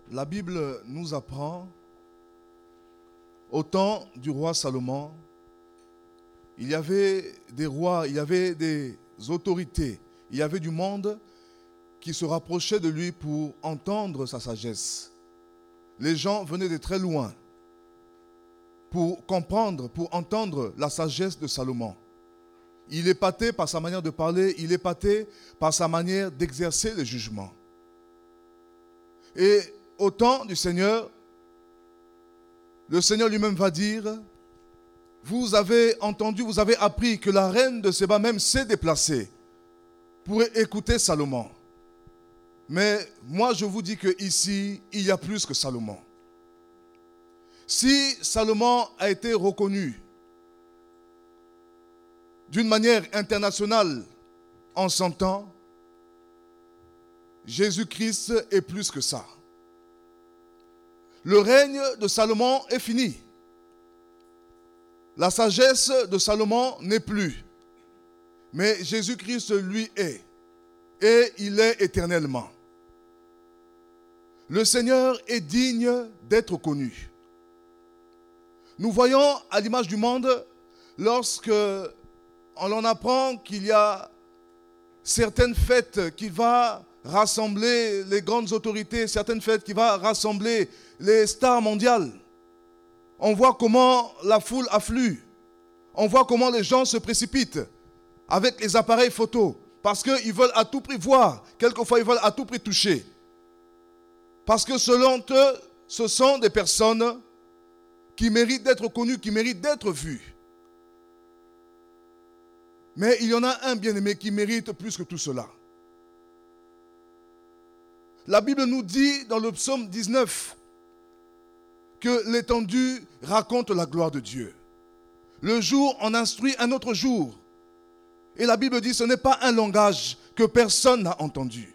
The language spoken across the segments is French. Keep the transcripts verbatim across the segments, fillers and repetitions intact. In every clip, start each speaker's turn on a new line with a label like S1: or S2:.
S1: La Bible nous apprend, au temps du roi Salomon, il y avait des rois, il y avait des autorités, il y avait du monde qui se rapprochait de lui pour entendre sa sagesse. Les gens venaient de très loin pour comprendre, pour entendre la sagesse de Salomon. Il est épaté par sa manière de parler, il est épaté par sa manière d'exercer le jugement. Et au temps du Seigneur, le Seigneur lui-même va dire, vous avez entendu, vous avez appris que la reine de Séba même s'est déplacée pour écouter Salomon. Mais moi je vous dis qu'ici, il y a plus que Salomon. Si Salomon a été reconnu d'une manière internationale en son temps, Jésus-Christ est plus que ça. Le règne de Salomon est fini. La sagesse de Salomon n'est plus. Mais Jésus-Christ, lui, est. Et il est éternellement. Le Seigneur est digne d'être connu. Nous voyons à l'image du monde, lorsque on en apprend qu'il y a certaines fêtes qui vont rassembler les grandes autorités, certaines fêtes qui vont rassembler les stars mondiales. On voit comment la foule afflue. On voit comment les gens se précipitent avec les appareils photos parce qu'ils veulent à tout prix voir. Quelquefois, ils veulent à tout prix toucher. Parce que selon eux, ce sont des personnes qui méritent d'être connues, qui méritent d'être vues. Mais il y en a un bien-aimé qui mérite plus que tout cela. La Bible nous dit dans le psaume dix-neuf que l'étendue raconte la gloire de Dieu. Le jour en instruit un autre jour. Et la Bible dit que ce n'est pas un langage que personne n'a entendu.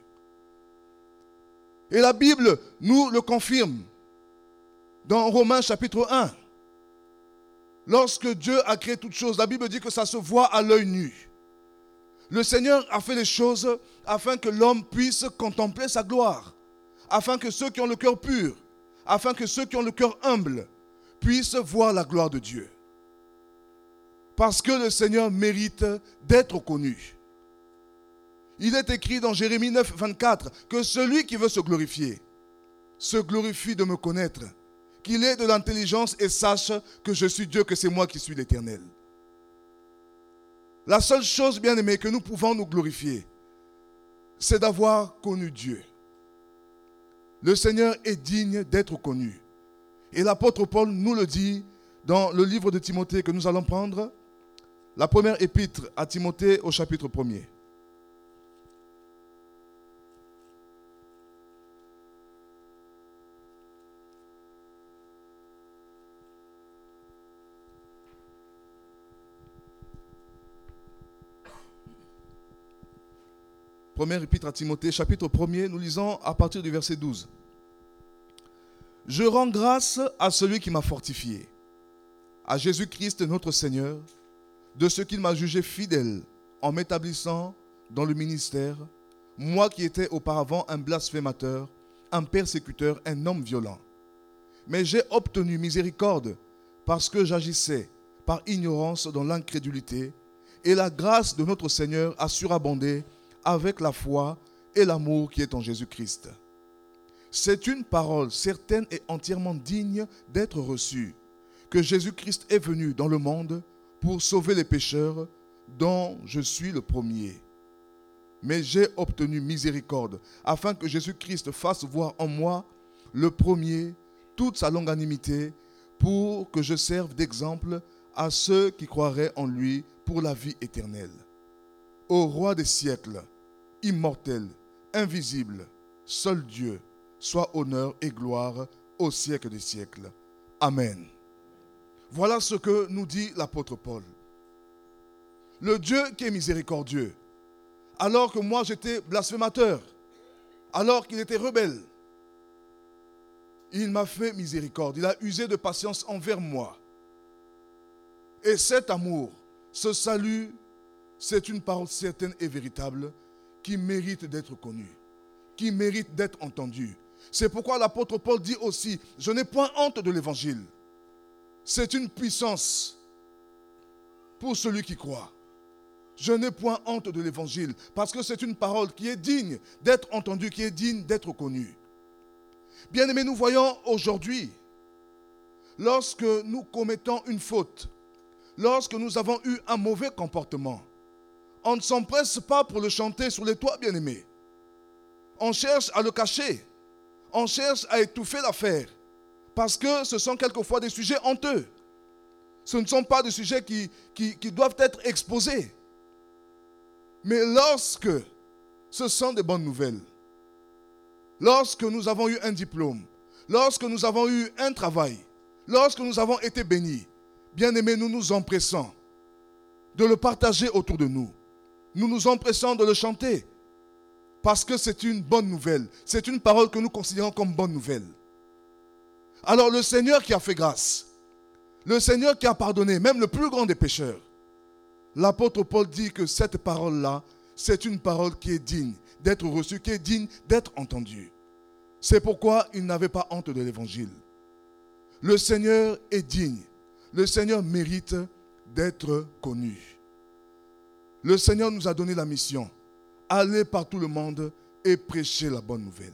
S1: Et la Bible nous le confirme dans Romains chapitre un. Lorsque Dieu a créé toutes choses, la Bible dit que ça se voit à l'œil nu. Le Seigneur a fait les choses afin que l'homme puisse contempler sa gloire, afin que ceux qui ont le cœur pur, afin que ceux qui ont le cœur humble puissent voir la gloire de Dieu. Parce que le Seigneur mérite d'être connu. Il est écrit dans Jérémie neuf, vingt-quatre que celui qui veut se glorifier se glorifie de me connaître, qu'il ait de l'intelligence et sache que je suis Dieu, que c'est moi qui suis l'Éternel. La seule chose, bien-aimée, que nous pouvons nous glorifier, c'est d'avoir connu Dieu. Le Seigneur est digne d'être connu. Et l'apôtre Paul nous le dit dans le livre de Timothée que nous allons prendre, la première épître à Timothée au chapitre premier. Première épître à Timothée, chapitre premier, nous lisons à partir du verset douze. « Je rends grâce à celui qui m'a fortifié, à Jésus-Christ notre Seigneur, de ce qu'il m'a jugé fidèle en m'établissant dans le ministère, moi qui étais auparavant un blasphémateur, un persécuteur, un homme violent. Mais j'ai obtenu miséricorde parce que j'agissais par ignorance dans l'incrédulité, et la grâce de notre Seigneur a surabondé avec la foi et l'amour qui est en Jésus-Christ. C'est une parole certaine et entièrement digne d'être reçue, que Jésus-Christ est venu dans le monde pour sauver les pécheurs, dont je suis le premier. Mais j'ai obtenu miséricorde, afin que Jésus-Christ fasse voir en moi, le premier, toute sa longanimité, pour que je serve d'exemple à ceux qui croiraient en lui pour la vie éternelle. Au roi des siècles, immortel, invisible, seul Dieu, soit honneur et gloire au siècle des siècles. Amen. Voilà ce que nous dit l'apôtre Paul. Le Dieu qui est miséricordieux, alors que moi j'étais blasphémateur, alors qu'il était rebelle, il m'a fait miséricorde, il a usé de patience envers moi. Et cet amour, ce salut, c'est une parole certaine et véritable qui mérite d'être connue, qui mérite d'être entendue, C'est pourquoi l'apôtre Paul dit aussi, je n'ai point honte de l'évangile. C'est une puissance pour celui qui croit. Je n'ai point honte de l'évangile parce que c'est une parole qui est digne d'être entendue, qui est digne d'être connue. Bien-aimés, nous voyons aujourd'hui, lorsque nous commettons une faute, lorsque nous avons eu un mauvais comportement, on ne s'empresse pas pour le chanter sur les toits, bien-aimés. On cherche à le cacher. On cherche à étouffer l'affaire. Parce que ce sont quelquefois des sujets honteux. Ce ne sont pas des sujets qui, qui, qui doivent être exposés. Mais lorsque ce sont des bonnes nouvelles, lorsque nous avons eu un diplôme, lorsque nous avons eu un travail, lorsque nous avons été bénis, bien-aimés, nous nous empressons de le partager autour de nous. Nous nous empressons de le chanter parce que c'est une bonne nouvelle. C'est une parole que nous considérons comme bonne nouvelle. Alors le Seigneur qui a fait grâce, le Seigneur qui a pardonné, même le plus grand des pécheurs, l'apôtre Paul dit que cette parole-là, c'est une parole qui est digne d'être reçue, qui est digne d'être entendue. C'est pourquoi il n'avait pas honte de l'évangile. Le Seigneur est digne. Le Seigneur mérite d'être connu. Le Seigneur nous a donné la mission. Aller par tout le monde et prêcher la bonne nouvelle.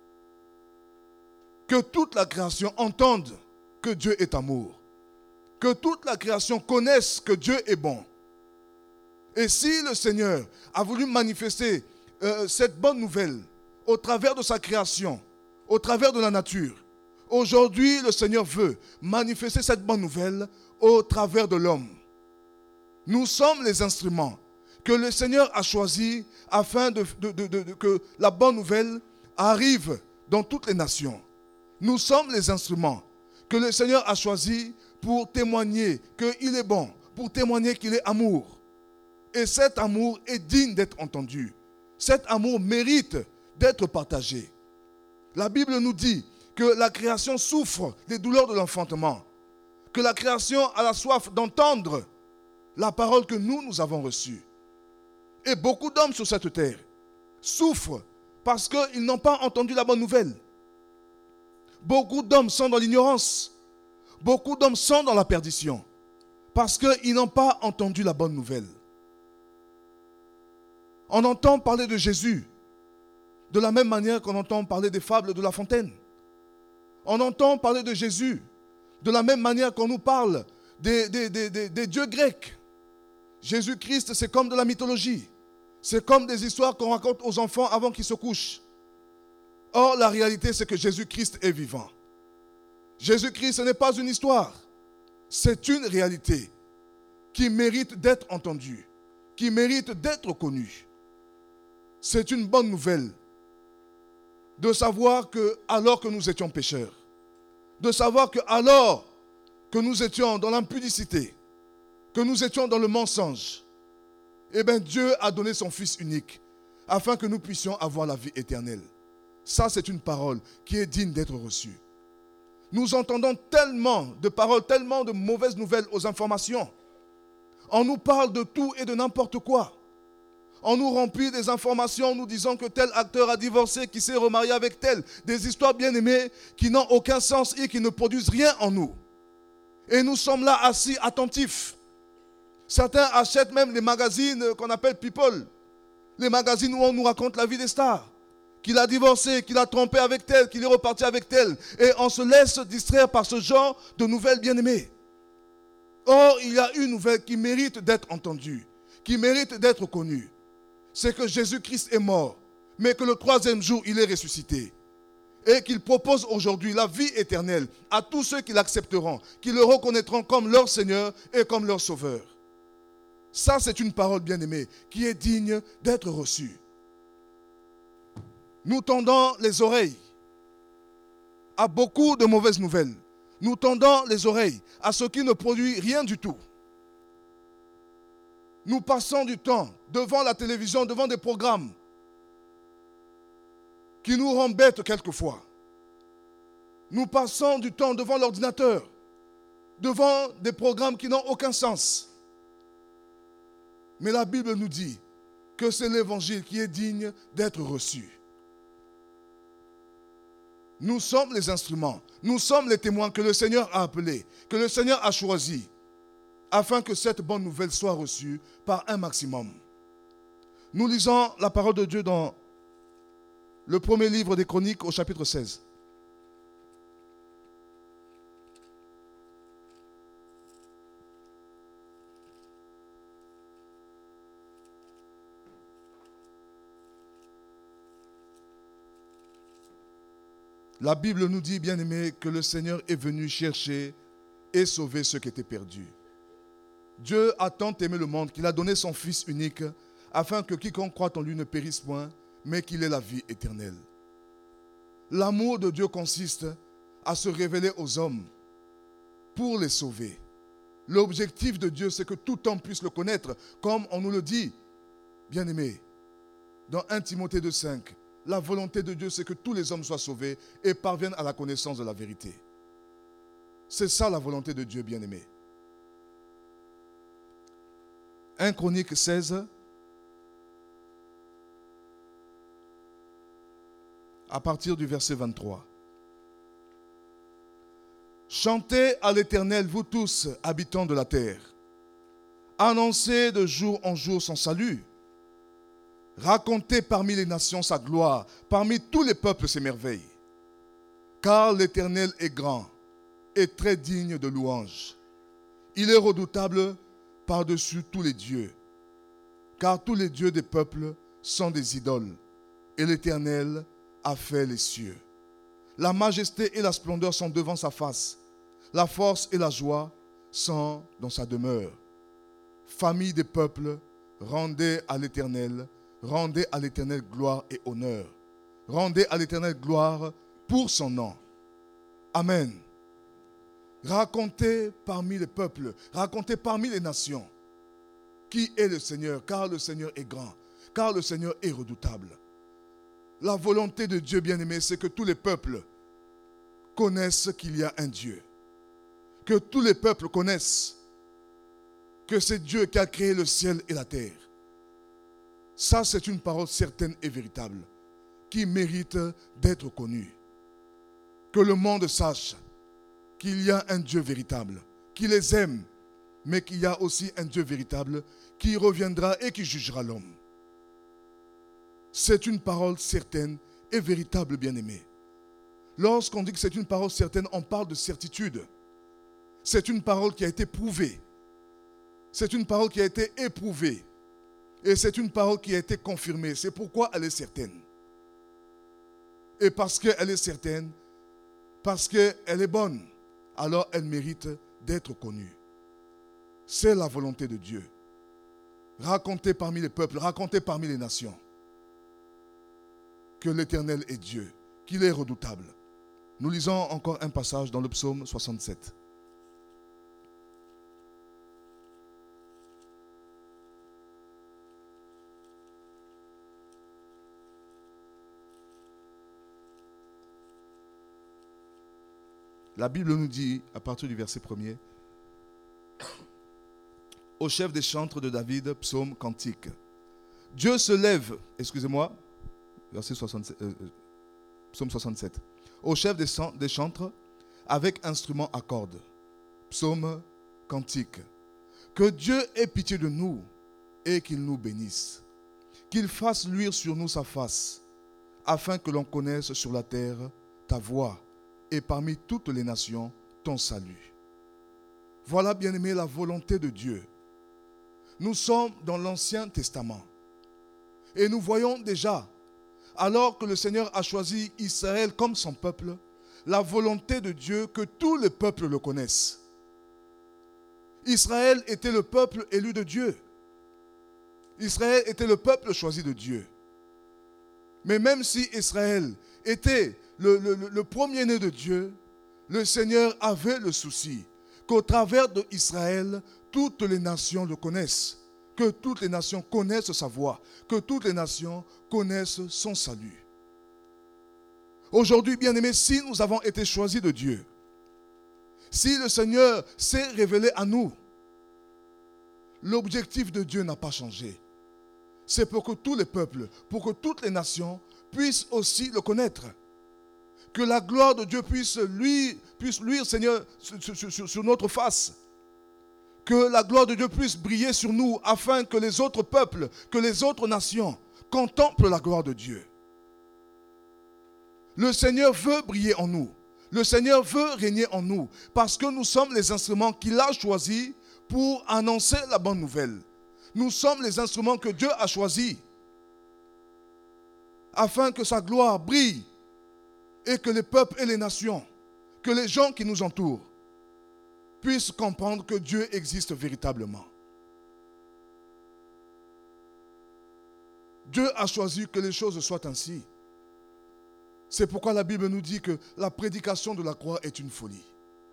S1: Que toute la création entende que Dieu est amour. Que toute la création connaisse que Dieu est bon. Et si le Seigneur a voulu manifester euh, cette bonne nouvelle au travers de sa création, au travers de la nature, aujourd'hui le Seigneur veut manifester cette bonne nouvelle au travers de l'homme. Nous sommes les instruments que le Seigneur a choisis afin de, de, de, de, de, que la bonne nouvelle arrive dans toutes les nations. Nous sommes les instruments que le Seigneur a choisis pour témoigner qu'il est bon, pour témoigner qu'il est amour. Et cet amour est digne d'être entendu. Cet amour mérite d'être partagé. La Bible nous dit que la création souffre des douleurs de l'enfantement, que la création a la soif d'entendre la parole que nous, nous avons reçue. Et beaucoup d'hommes sur cette terre souffrent parce qu'ils n'ont pas entendu la bonne nouvelle. Beaucoup d'hommes sont dans l'ignorance. Beaucoup d'hommes sont dans la perdition parce qu'ils n'ont pas entendu la bonne nouvelle. On entend parler de Jésus de la même manière qu'on entend parler des fables de La Fontaine. On entend parler de Jésus de la même manière qu'on nous parle des, des, des, des, des dieux grecs. Jésus-Christ, c'est comme de la mythologie. C'est comme des histoires qu'on raconte aux enfants avant qu'ils se couchent. Or, la réalité, c'est que Jésus-Christ est vivant. Jésus-Christ, ce n'est pas une histoire. C'est une réalité qui mérite d'être entendue, qui mérite d'être connue. C'est une bonne nouvelle de savoir que, alors que nous étions pécheurs, de savoir que, alors que nous étions dans l'impudicité, que nous étions dans le mensonge, eh bien Dieu a donné son Fils unique afin que nous puissions avoir la vie éternelle. Ça, c'est une parole qui est digne d'être reçue. Nous entendons tellement de paroles, tellement de mauvaises nouvelles aux informations. On nous parle de tout et de n'importe quoi. On nous remplit des informations, nous disant que tel acteur a divorcé, qui s'est remarié avec tel. Des histoires bien aimées qui n'ont aucun sens et qui ne produisent rien en nous. Et nous sommes là assis, attentifs. Certains achètent même les magazines qu'on appelle People. Les magazines où on nous raconte la vie des stars. Qu'il a divorcé, qu'il a trompé avec tel, qu'il est reparti avec tel. Et on se laisse distraire par ce genre de nouvelles bien-aimées. Or, il y a une nouvelle qui mérite d'être entendue, qui mérite d'être connue. C'est que Jésus-Christ est mort, mais que le troisième jour, il est ressuscité. Et qu'il propose aujourd'hui la vie éternelle à tous ceux qui l'accepteront, qui le reconnaîtront comme leur Seigneur et comme leur Sauveur. Ça, c'est une parole bien-aimée qui est digne d'être reçue. Nous tendons les oreilles à beaucoup de mauvaises nouvelles. Nous tendons les oreilles à ce qui ne produit rien du tout. Nous passons du temps devant la télévision, devant des programmes qui nous embêtent quelquefois. Nous passons du temps devant l'ordinateur, devant des programmes qui n'ont aucun sens. Mais la Bible nous dit que c'est l'évangile qui est digne d'être reçu. Nous sommes les instruments. Nous sommes les témoins que le Seigneur a appelés, que le Seigneur a choisis, afin que cette bonne nouvelle soit reçue par un maximum. Nous lisons la parole de Dieu dans le premier livre des Chroniques au chapitre seize. La Bible nous dit, bien aimé, que le Seigneur est venu chercher et sauver ceux qui étaient perdus. Dieu a tant aimé le monde qu'il a donné son Fils unique afin que quiconque croit en lui ne périsse point, mais qu'il ait la vie éternelle. L'amour de Dieu consiste à se révéler aux hommes pour les sauver. L'objectif de Dieu, c'est que tout homme puisse le connaître, comme on nous le dit, bien aimé, dans premier Timothée deux cinq. La volonté de Dieu, c'est que tous les hommes soient sauvés et parviennent à la connaissance de la vérité. C'est ça la volonté de Dieu, bien-aimé. premier Chroniques seize, à partir du verset vingt-trois. Chantez à l'Éternel, vous tous, habitants de la terre. Annoncez de jour en jour son salut. Racontez parmi les nations sa gloire, parmi tous les peuples ses merveilles. Car l'Éternel est grand et très digne de louange. Il est redoutable par-dessus tous les dieux. Car tous les dieux des peuples sont des idoles, et l'Éternel a fait les cieux. La majesté et la splendeur sont devant sa face. La force et la joie sont dans sa demeure. Famille des peuples, rendez à l'Éternel, rendez à l'Éternel gloire et honneur. Rendez à l'Éternel gloire pour son nom. Amen. Racontez parmi les peuples, racontez parmi les nations qui est le Seigneur, car le Seigneur est grand, car le Seigneur est redoutable. La volonté de Dieu, bien-aimé, c'est que tous les peuples connaissent qu'il y a un Dieu. Que tous les peuples connaissent que c'est Dieu qui a créé le ciel et la terre. Ça, c'est une parole certaine et véritable qui mérite d'être connue. Que le monde sache qu'il y a un Dieu véritable, qui les aime, mais qu'il y a aussi un Dieu véritable qui reviendra et qui jugera l'homme. C'est une parole certaine et véritable, bien-aimé. Lorsqu'on dit que c'est une parole certaine, on parle de certitude. C'est une parole qui a été prouvée. C'est une parole qui a été éprouvée. Et c'est une parole qui a été confirmée. C'est pourquoi elle est certaine. Et parce qu'elle est certaine, parce qu'elle est bonne, alors elle mérite d'être connue. C'est la volonté de Dieu. Racontez parmi les peuples, racontez parmi les nations que l'Éternel est Dieu, qu'il est redoutable. Nous lisons encore un passage dans le psaume soixante-sept. La Bible nous dit, à partir du verset premier, au chef des chantres de David, psaume cantique. Dieu se lève, excusez-moi, verset soixante-sept, euh, psaume soixante-sept. Au chef des, des chantres, avec instrument à cordes, psaume cantique. Que Dieu ait pitié de nous et qu'il nous bénisse. Qu'il fasse luire sur nous sa face, afin que l'on connaisse sur la terre ta voix et parmi toutes les nations ton salut. Voilà, bien-aimé, la volonté de Dieu. Nous sommes dans l'Ancien Testament. Et nous voyons déjà, alors que le Seigneur a choisi Israël comme son peuple, la volonté de Dieu que tous les peuples le connaissent. Israël était le peuple élu de Dieu. Israël était le peuple choisi de Dieu. Mais même si Israël était le, le, le premier-né de Dieu, le Seigneur avait le souci qu'au travers d'Israël, toutes les nations le connaissent, que toutes les nations connaissent sa voix, que toutes les nations connaissent son salut. Aujourd'hui, bien-aimés, si nous avons été choisis de Dieu, si le Seigneur s'est révélé à nous, l'objectif de Dieu n'a pas changé. C'est pour que tous les peuples, pour que toutes les nations puissent aussi le connaître, Que la gloire de Dieu puisse luire, puisse luire, Seigneur, sur, sur, sur, sur notre face. Que la gloire de Dieu puisse briller sur nous afin que les autres peuples, que les autres nations contemplent la gloire de Dieu. Le Seigneur veut briller en nous. Le Seigneur veut régner en nous parce que nous sommes les instruments qu'il a choisis pour annoncer la bonne nouvelle. Nous sommes les instruments que Dieu a choisis afin que sa gloire brille et que les peuples et les nations, que les gens qui nous entourent puissent comprendre que Dieu existe véritablement. Dieu a choisi que les choses soient ainsi. C'est pourquoi la Bible nous dit que la prédication de la croix est une folie.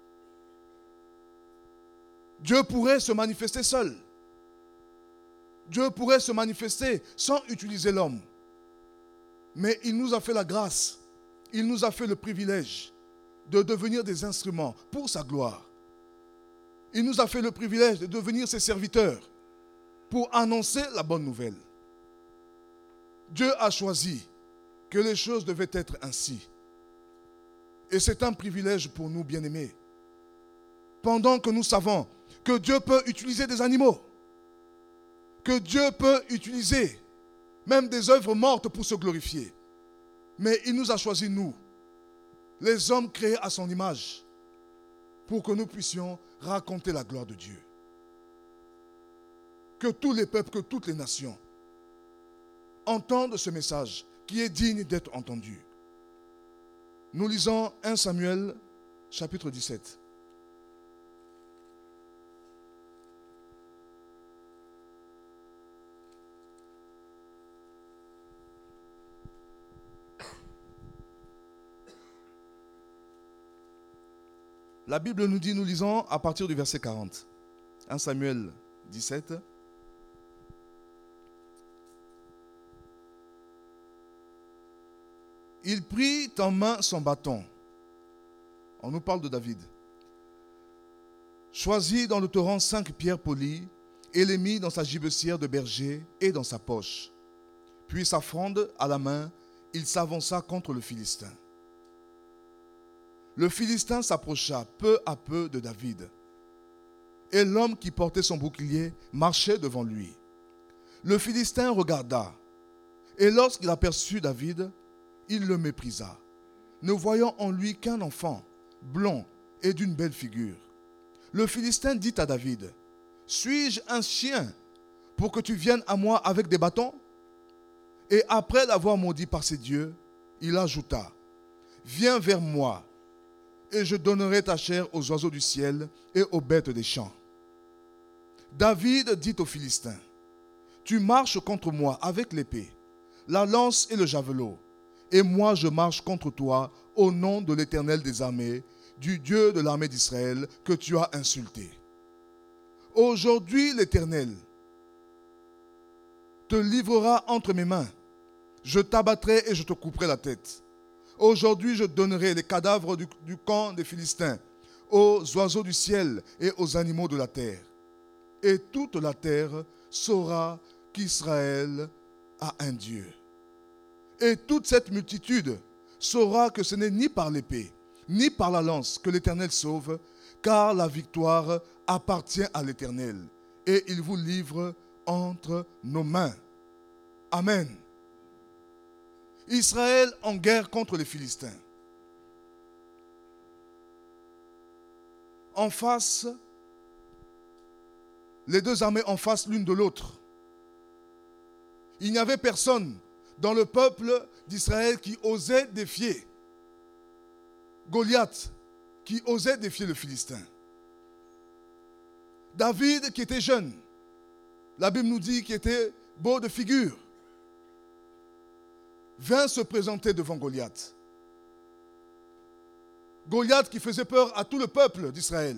S1: Dieu pourrait se manifester seul. Dieu pourrait se manifester sans utiliser l'homme. Mais il nous a fait la grâce, il nous a fait le privilège de devenir des instruments pour sa gloire. Il nous a fait le privilège de devenir ses serviteurs pour annoncer la bonne nouvelle. Dieu a choisi que les choses devaient être ainsi. Et c'est un privilège pour nous, bien-aimés. Pendant que nous savons que Dieu peut utiliser des animaux, que Dieu peut utiliser même des œuvres mortes pour se glorifier. Mais il nous a choisis, nous, les hommes créés à son image, pour que nous puissions raconter la gloire de Dieu. Que tous les peuples, que toutes les nations entendent ce message qui est digne d'être entendu. Nous lisons premier Samuel, chapitre dix-sept. La Bible nous dit, nous lisons à partir du verset quarante. premier Samuel dix-sept. Il prit en main son bâton. On nous parle de David. Choisit dans le torrent cinq pierres polies et les mit dans sa gibecière de berger et dans sa poche. Puis sa fronde à la main, il s'avança contre le Philistin. Le Philistin s'approcha peu à peu de David. Et l'homme qui portait son bouclier marchait devant lui. Le Philistin regarda. Et lorsqu'il aperçut David, il le méprisa, ne voyant en lui qu'un enfant, blond et d'une belle figure. Le Philistin dit à David, « Suis-je un chien pour que tu viennes à moi avec des bâtons ?» Et après l'avoir maudit par ses dieux, il ajouta, « Viens vers moi, et je donnerai ta chair aux oiseaux du ciel et aux bêtes des champs. » David dit aux Philistins, « Tu marches contre moi avec l'épée, la lance et le javelot, et moi je marche contre toi au nom de l'Éternel des armées, du Dieu de l'armée d'Israël que tu as insulté. Aujourd'hui l'Éternel te livrera entre mes mains. Je t'abattrai et je te couperai la tête. Aujourd'hui je donnerai les cadavres du, du camp des Philistins aux oiseaux du ciel et aux animaux de la terre. Et toute la terre saura qu'Israël a un Dieu. Et toute cette multitude saura que ce n'est ni par l'épée, ni par la lance que l'Éternel sauve, car la victoire appartient à l'Éternel, et il vous livre entre nos mains. Amen. Israël en guerre contre les Philistins. En face, les deux armées en face l'une de l'autre. Il n'y avait personne dans le peuple d'Israël qui osait défier Goliath, qui osait défier le Philistin. David, qui était jeune, la Bible nous dit qu'il était beau de figure, vint se présenter devant Goliath. Goliath qui faisait peur à tout le peuple d'Israël.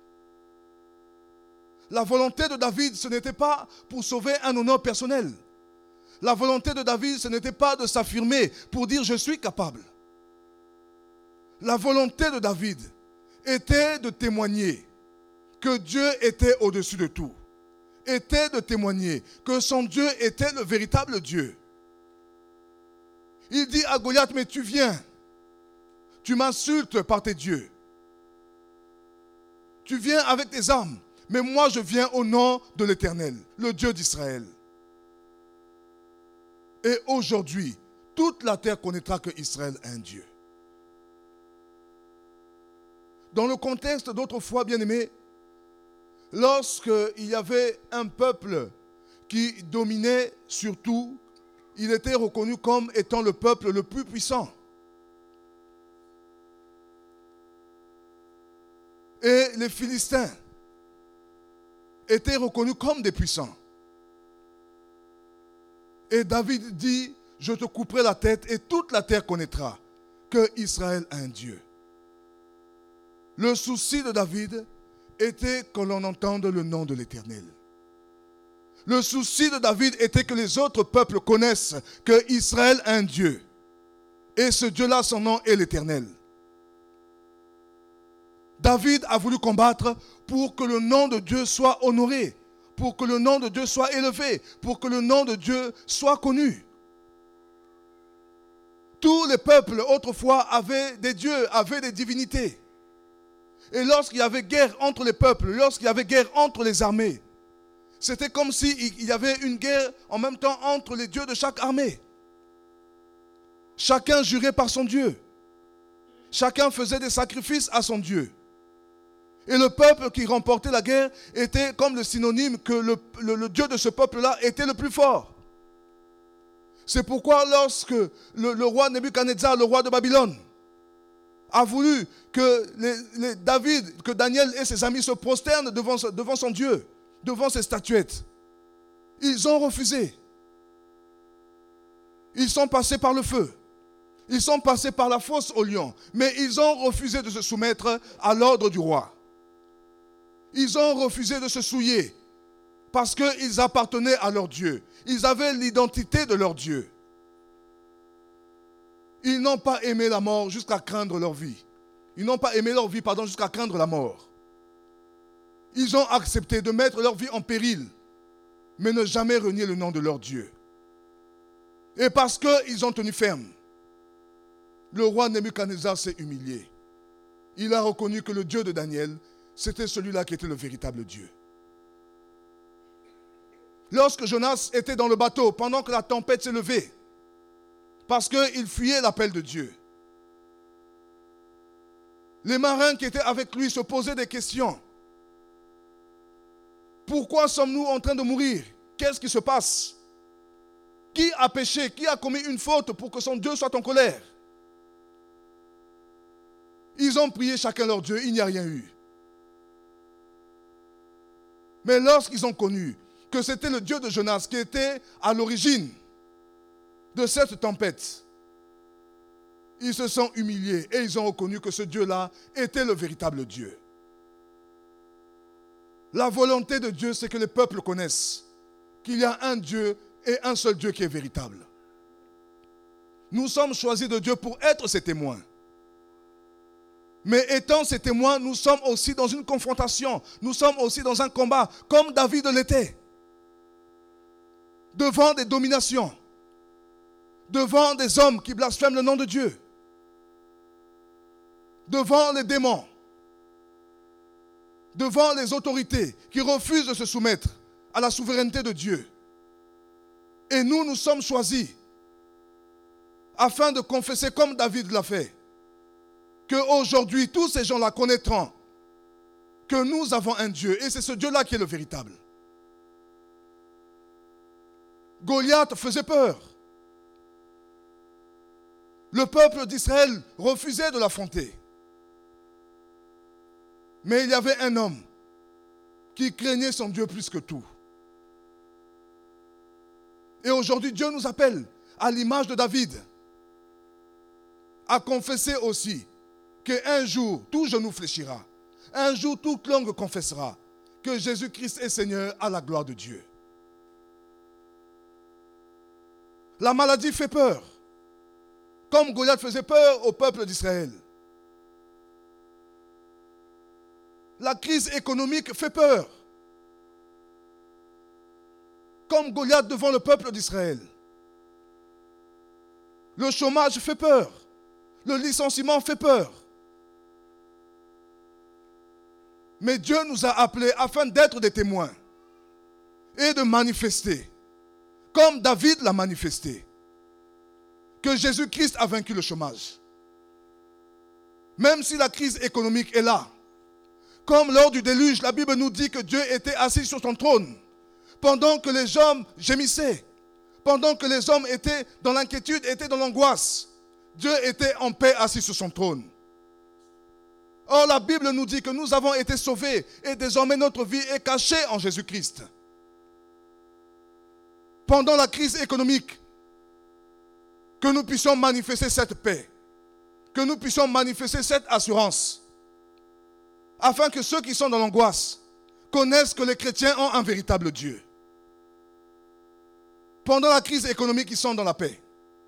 S1: La volonté de David, ce n'était pas pour sauver un honneur personnel. La volonté de David, ce n'était pas de s'affirmer pour dire « je suis capable ». La volonté de David était de témoigner que Dieu était au-dessus de tout. Était de témoigner que son Dieu était le véritable Dieu. Il dit à Goliath, mais tu viens. Tu m'insultes par tes dieux. Tu viens avec tes armes. Mais moi, je viens au nom de l'Éternel, le Dieu d'Israël. Et aujourd'hui, toute la terre connaîtra que Israël est un Dieu. Dans le contexte d'autrefois, bien-aimés, lorsqu'il y avait un peuple qui dominait sur tout, il était reconnu comme étant le peuple le plus puissant. Et les Philistins étaient reconnus comme des puissants. Et David dit, je te couperai la tête et toute la terre connaîtra que Israël a un Dieu. Le souci de David était que l'on entende le nom de l'Éternel. Le souci de David était que les autres peuples connaissent que Israël a un Dieu. Et ce Dieu-là, son nom est l'Éternel. David a voulu combattre pour que le nom de Dieu soit honoré, pour que le nom de Dieu soit élevé, pour que le nom de Dieu soit connu. Tous les peuples autrefois avaient des dieux, avaient des divinités. Et lorsqu'il y avait guerre entre les peuples, lorsqu'il y avait guerre entre les armées, c'était comme s'il y avait une guerre en même temps entre les dieux de chaque armée. Chacun jurait par son Dieu. Chacun faisait des sacrifices à son Dieu. Et le peuple qui remportait la guerre était comme le synonyme que le, le, le Dieu de ce peuple-là était le plus fort. C'est pourquoi lorsque le, le roi Nebuchadnezzar, le roi de Babylone, a voulu que les, les David, que Daniel et ses amis se prosternent devant, devant son Dieu, devant ses statuettes, ils ont refusé. Ils sont passés par le feu. Ils sont passés par la fosse au lion. Mais ils ont refusé de se soumettre à l'ordre du roi. Ils ont refusé de se souiller parce qu'ils appartenaient à leur Dieu. Ils avaient l'identité de leur Dieu. Ils n'ont pas aimé la mort jusqu'à craindre leur vie. Ils n'ont pas aimé leur vie, pardon, jusqu'à craindre la mort. Ils ont accepté de mettre leur vie en péril, mais ne jamais renier le nom de leur Dieu. Et parce qu'ils ont tenu ferme, le roi Nebuchadnezzar s'est humilié. Il a reconnu que le Dieu de Daniel, c'était celui-là qui était le véritable Dieu. Lorsque Jonas était dans le bateau, pendant que la tempête s'est levée, parce qu'il fuyait l'appel de Dieu, les marins qui étaient avec lui se posaient des questions. Pourquoi sommes-nous en train de mourir? Qu'est-ce qui se passe? Qui a péché? Qui a commis une faute pour que son Dieu soit en colère? Ils ont prié chacun leur Dieu, il n'y a rien eu. Mais lorsqu'ils ont connu que c'était le Dieu de Jonas qui était à l'origine de cette tempête, ils se sont humiliés et ils ont reconnu que ce Dieu-là était le véritable Dieu. La volonté de Dieu, c'est que les peuples connaissent qu'il y a un Dieu et un seul Dieu qui est véritable. Nous sommes choisis de Dieu pour être ses témoins. Mais étant ces témoins, nous sommes aussi dans une confrontation. Nous sommes aussi dans un combat, comme David l'était. Devant des dominations. Devant des hommes qui blasphèment le nom de Dieu. Devant les démons. Devant les autorités qui refusent de se soumettre à la souveraineté de Dieu. Et nous, nous sommes choisis afin de confesser comme David l'a fait. Qu'aujourd'hui, tous ces gens-là connaîtront que nous avons un Dieu. Et c'est ce Dieu-là qui est le véritable. Goliath faisait peur. Le peuple d'Israël refusait de l'affronter. Mais il y avait un homme qui craignait son Dieu plus que tout. Et aujourd'hui, Dieu nous appelle, à l'image de David, à confesser aussi qu'un jour, tout genou fléchira. Un jour, toute langue confessera que Jésus-Christ est Seigneur à la gloire de Dieu. La maladie fait peur, comme Goliath faisait peur au peuple d'Israël. La crise économique fait peur, comme Goliath devant le peuple d'Israël. Le chômage fait peur, Le licenciement fait peur. Mais Dieu nous a appelés afin d'être des témoins et de manifester, comme David l'a manifesté, que Jésus-Christ a vaincu le chômage. Même si la crise économique est là, comme lors du déluge, la Bible nous dit que Dieu était assis sur son trône, pendant que les hommes gémissaient, pendant que les hommes étaient dans l'inquiétude, étaient dans l'angoisse, Dieu était en paix assis sur son trône. Or, la Bible nous dit que nous avons été sauvés et désormais notre vie est cachée en Jésus-Christ. Pendant la crise économique, que nous puissions manifester cette paix, que nous puissions manifester cette assurance, afin que ceux qui sont dans l'angoisse connaissent que les chrétiens ont un véritable Dieu. Pendant la crise économique, ils sont dans la paix.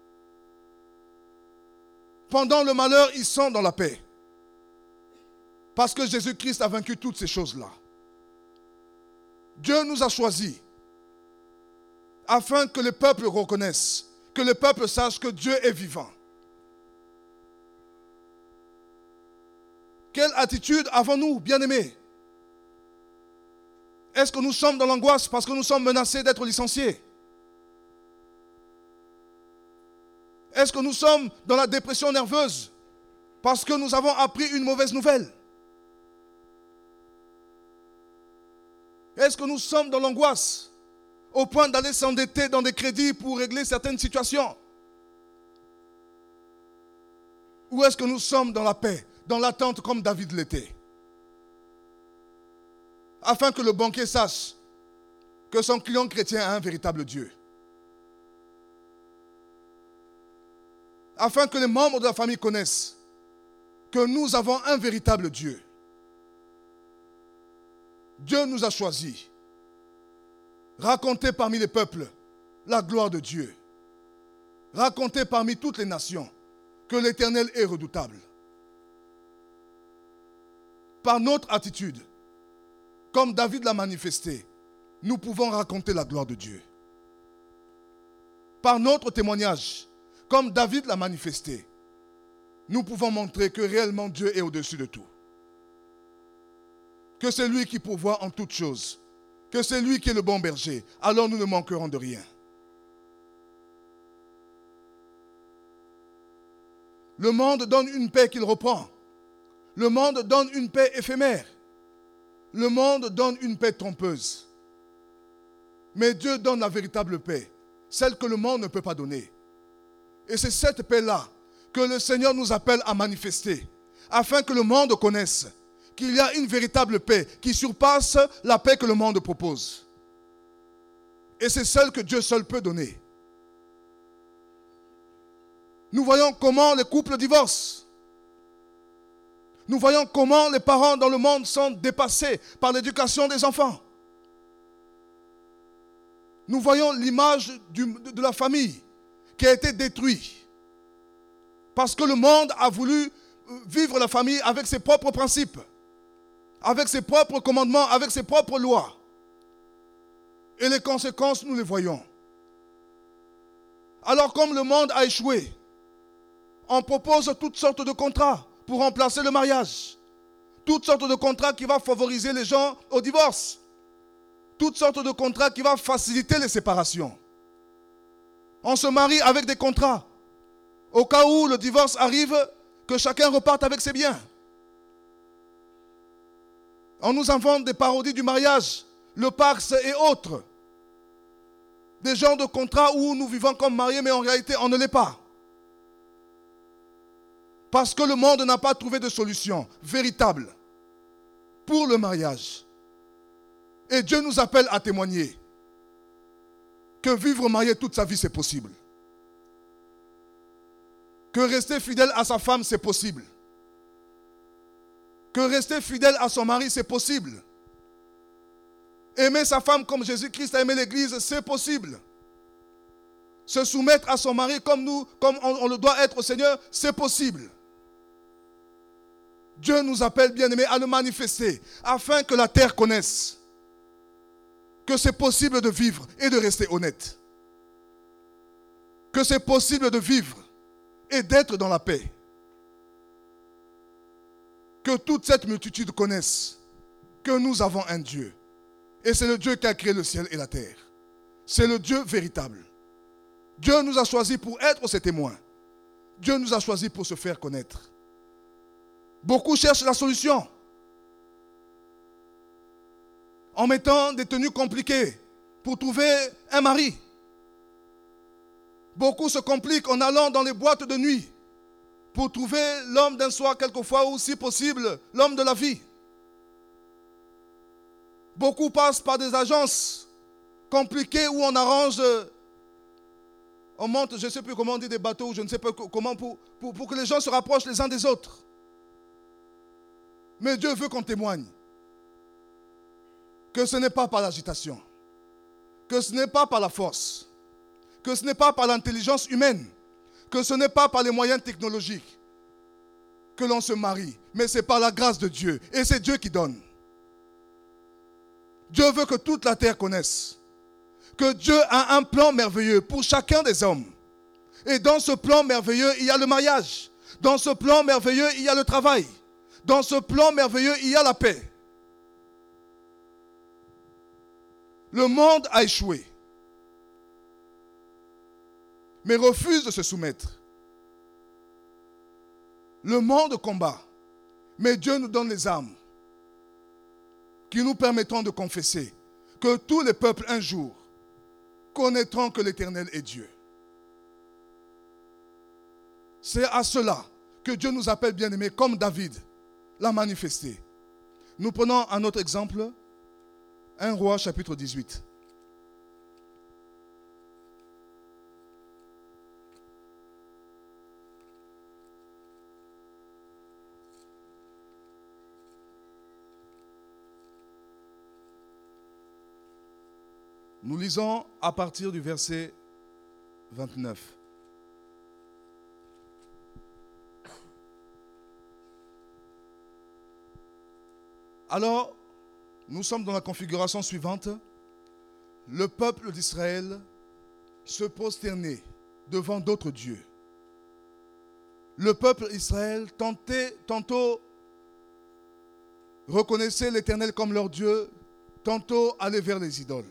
S1: Pendant le malheur, ils sont dans la paix. Parce que Jésus-Christ a vaincu toutes ces choses-là. Dieu nous a choisis afin que le peuple reconnaisse, que le peuple sache que Dieu est vivant. Quelle attitude avons-nous, bien-aimés? Est-ce que nous sommes dans l'angoisse parce que nous sommes menacés d'être licenciés? Est-ce que nous sommes dans la dépression nerveuse parce que nous avons appris une mauvaise nouvelle? Est-ce que nous sommes dans l'angoisse au point d'aller s'endetter dans des crédits pour régler certaines situations? Ou est-ce que nous sommes dans la paix, dans l'attente comme David l'était? Afin que le banquier sache que son client chrétien a un véritable Dieu. Afin que les membres de la famille connaissent que nous avons un véritable Dieu. Dieu nous a choisis. Racontez parmi les peuples la gloire de Dieu. Racontez parmi toutes les nations que l'Éternel est redoutable. Par notre attitude, comme David l'a manifesté, nous pouvons raconter la gloire de Dieu. Par notre témoignage, comme David l'a manifesté, nous pouvons montrer que réellement Dieu est au-dessus de tout. Que c'est lui qui pourvoit en toutes choses. Que c'est lui qui est le bon berger. Alors nous ne manquerons de rien. Le monde donne une paix qu'il reprend. Le monde donne une paix éphémère. Le monde donne une paix trompeuse. Mais Dieu donne la véritable paix, celle que le monde ne peut pas donner. Et c'est cette paix-là que le Seigneur nous appelle à manifester, afin que le monde connaisse qu'il y a une véritable paix qui surpasse la paix que le monde propose. Et c'est celle que Dieu seul peut donner. Nous voyons comment les couples divorcent. Nous voyons comment les parents dans le monde sont dépassés par l'éducation des enfants. Nous voyons l'image du- de la famille qui a été détruite parce que le monde a voulu vivre la famille avec ses propres principes, avec ses propres commandements, avec ses propres lois. Et les conséquences, nous les voyons. Alors, comme le monde a échoué, on propose toutes sortes de contrats pour remplacer le mariage. Toutes sortes de contrats qui vont favoriser les gens au divorce. Toutes sortes de contrats qui vont faciliter les séparations. On se marie avec des contrats. Au cas où le divorce arrive, que chacun reparte avec ses biens. On nous invente des parodies du mariage, le Pax et autres. Des genres de contrats où nous vivons comme mariés, mais en réalité, on ne l'est pas. Parce que le monde n'a pas trouvé de solution véritable pour le mariage. Et Dieu nous appelle à témoigner que vivre marié toute sa vie, c'est possible. Que rester fidèle à sa femme, c'est possible. Que rester fidèle à son mari, c'est possible. Aimer sa femme comme Jésus-Christ a aimé l'Église, c'est possible. Se soumettre à son mari comme nous, comme on, on le doit être au Seigneur, c'est possible. Dieu nous appelle, bien-aimés, à le manifester, afin que la terre connaisse que c'est possible de vivre et de rester honnête. Que c'est possible de vivre et d'être dans la paix. que toute cette multitude connaisse que nous avons un Dieu. Et c'est le Dieu qui a créé le ciel et la terre. C'est le Dieu véritable. Dieu nous a choisis pour être ses témoins. Dieu nous a choisis pour se faire connaître. Beaucoup cherchent la solution en mettant des tenues compliquées pour trouver un mari. Beaucoup se compliquent en allant dans les boîtes de nuit pour trouver l'homme d'un soir quelquefois, ou si possible, l'homme de la vie. Beaucoup passent par des agences compliquées où on arrange, on monte, je ne sais plus comment on dit, des bateaux, ou je ne sais pas comment, pour, pour, pour que les gens se rapprochent les uns des autres. Mais Dieu veut qu'on témoigne que ce n'est pas par l'agitation, que ce n'est pas par la force, que ce n'est pas par l'intelligence humaine, que ce n'est pas par les moyens technologiques que l'on se marie, mais c'est par la grâce de Dieu. Et c'est Dieu qui donne. Dieu veut que toute la terre connaisse que Dieu a un plan merveilleux pour chacun des hommes. Et dans ce plan merveilleux, il y a le mariage. Dans ce plan merveilleux, il y a le travail. Dans ce plan merveilleux, il y a la paix. Le monde a échoué, mais refuse de se soumettre. Le monde combat, mais Dieu nous donne les armes qui nous permettront de confesser que tous les peuples un jour connaîtront que l'Éternel est Dieu. C'est à cela que Dieu nous appelle bien-aimés, comme David l'a manifesté. Nous prenons un autre exemple, un roi chapitre dix-huit. Nous lisons à partir du verset vingt-neuf. Alors, nous sommes dans la configuration suivante. Le peuple d'Israël se prosternait devant d'autres dieux. Le peuple d'Israël tentait, tantôt reconnaissait l'Éternel comme leur Dieu, tantôt allait vers les idoles.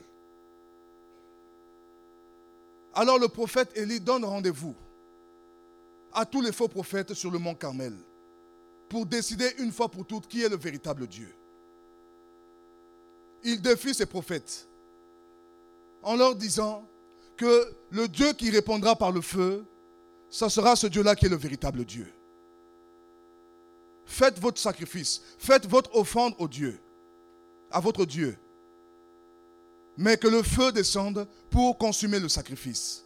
S1: Alors le prophète Élie donne rendez-vous à tous les faux prophètes sur le mont Carmel pour décider une fois pour toutes qui est le véritable Dieu. Il défie ces prophètes en leur disant que le Dieu qui répondra par le feu, ce sera ce Dieu-là qui est le véritable Dieu. Faites votre sacrifice, faites votre offrande au Dieu, à votre Dieu. Mais que le feu descende pour consumer le sacrifice.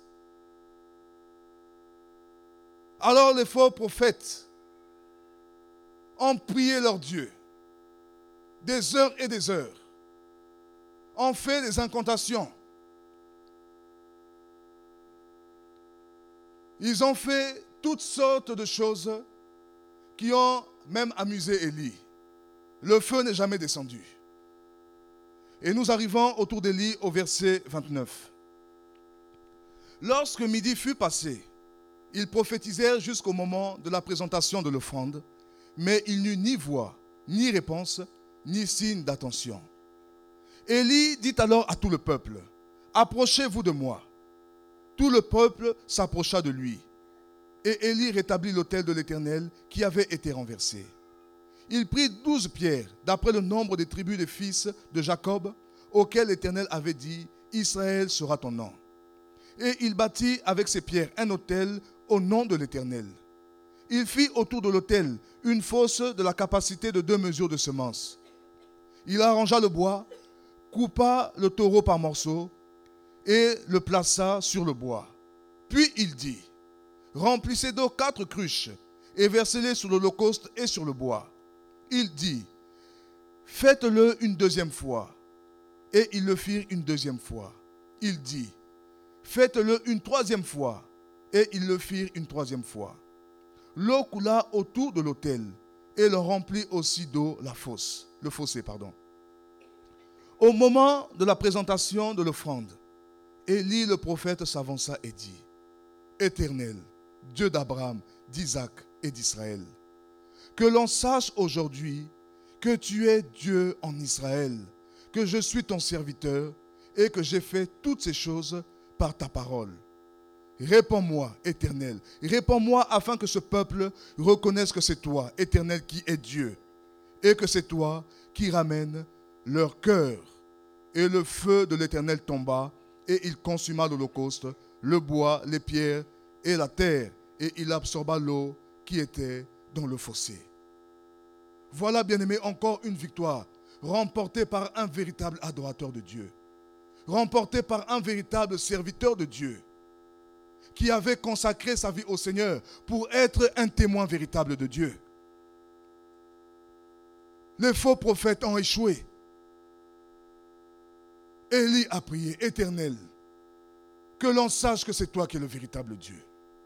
S1: Alors les faux prophètes ont prié leur Dieu des heures et des heures, ont fait des incantations. Ils ont fait toutes sortes de choses qui ont même amusé Élie. Le feu n'est jamais descendu. Et nous arrivons autour d'Élie au verset vingt-neuf. Lorsque midi fut passé, ils prophétisèrent jusqu'au moment de la présentation de l'offrande, mais il n'y eut ni voix, ni réponse, ni signe d'attention. Élie dit alors à tout le peuple, « Approchez-vous de moi. » Tout le peuple s'approcha de lui. Et Élie rétablit l'autel de l'Éternel qui avait été renversé. Il prit douze pierres, d'après le nombre des tribus des fils de Jacob, auxquels l'Éternel avait dit, « Israël sera ton nom. » Et il bâtit avec ces pierres un autel au nom de l'Éternel. Il fit autour de l'autel une fosse de la capacité de deux mesures de semences. Il arrangea le bois, coupa le taureau par morceaux et le plaça sur le bois. Puis il dit, « Remplissez d'eau quatre cruches et versez-les sur l'holocauste et sur le bois. » Il dit, « Faites-le une deuxième fois. » Et ils le firent une deuxième fois. Il dit, « Faites-le une troisième fois. » Et ils le firent une troisième fois. L'eau coula autour de l'autel et le remplit aussi d'eau la fosse, le fossé, pardon. Au moment de la présentation de l'offrande, Élie le prophète s'avança et dit, « Éternel, Dieu d'Abraham, d'Isaac et d'Israël, que l'on sache aujourd'hui que tu es Dieu en Israël, que je suis ton serviteur et que j'ai fait toutes ces choses par ta parole. Réponds-moi, Éternel, réponds-moi afin que ce peuple reconnaisse que c'est toi, Éternel, qui est Dieu, et que c'est toi qui ramènes leur cœur. Et le feu de l'Éternel tomba, et il consuma l'holocauste, le bois, les pierres et la terre, et il absorba l'eau qui était dans le fossé. Voilà, bien-aimés, encore une victoire remportée par un véritable adorateur de Dieu, remportée par un véritable serviteur de Dieu, qui avait consacré sa vie au Seigneur pour être un témoin véritable de Dieu. Les faux prophètes ont échoué. Élie a prié, Éternel, que l'on sache que c'est toi qui es le véritable Dieu.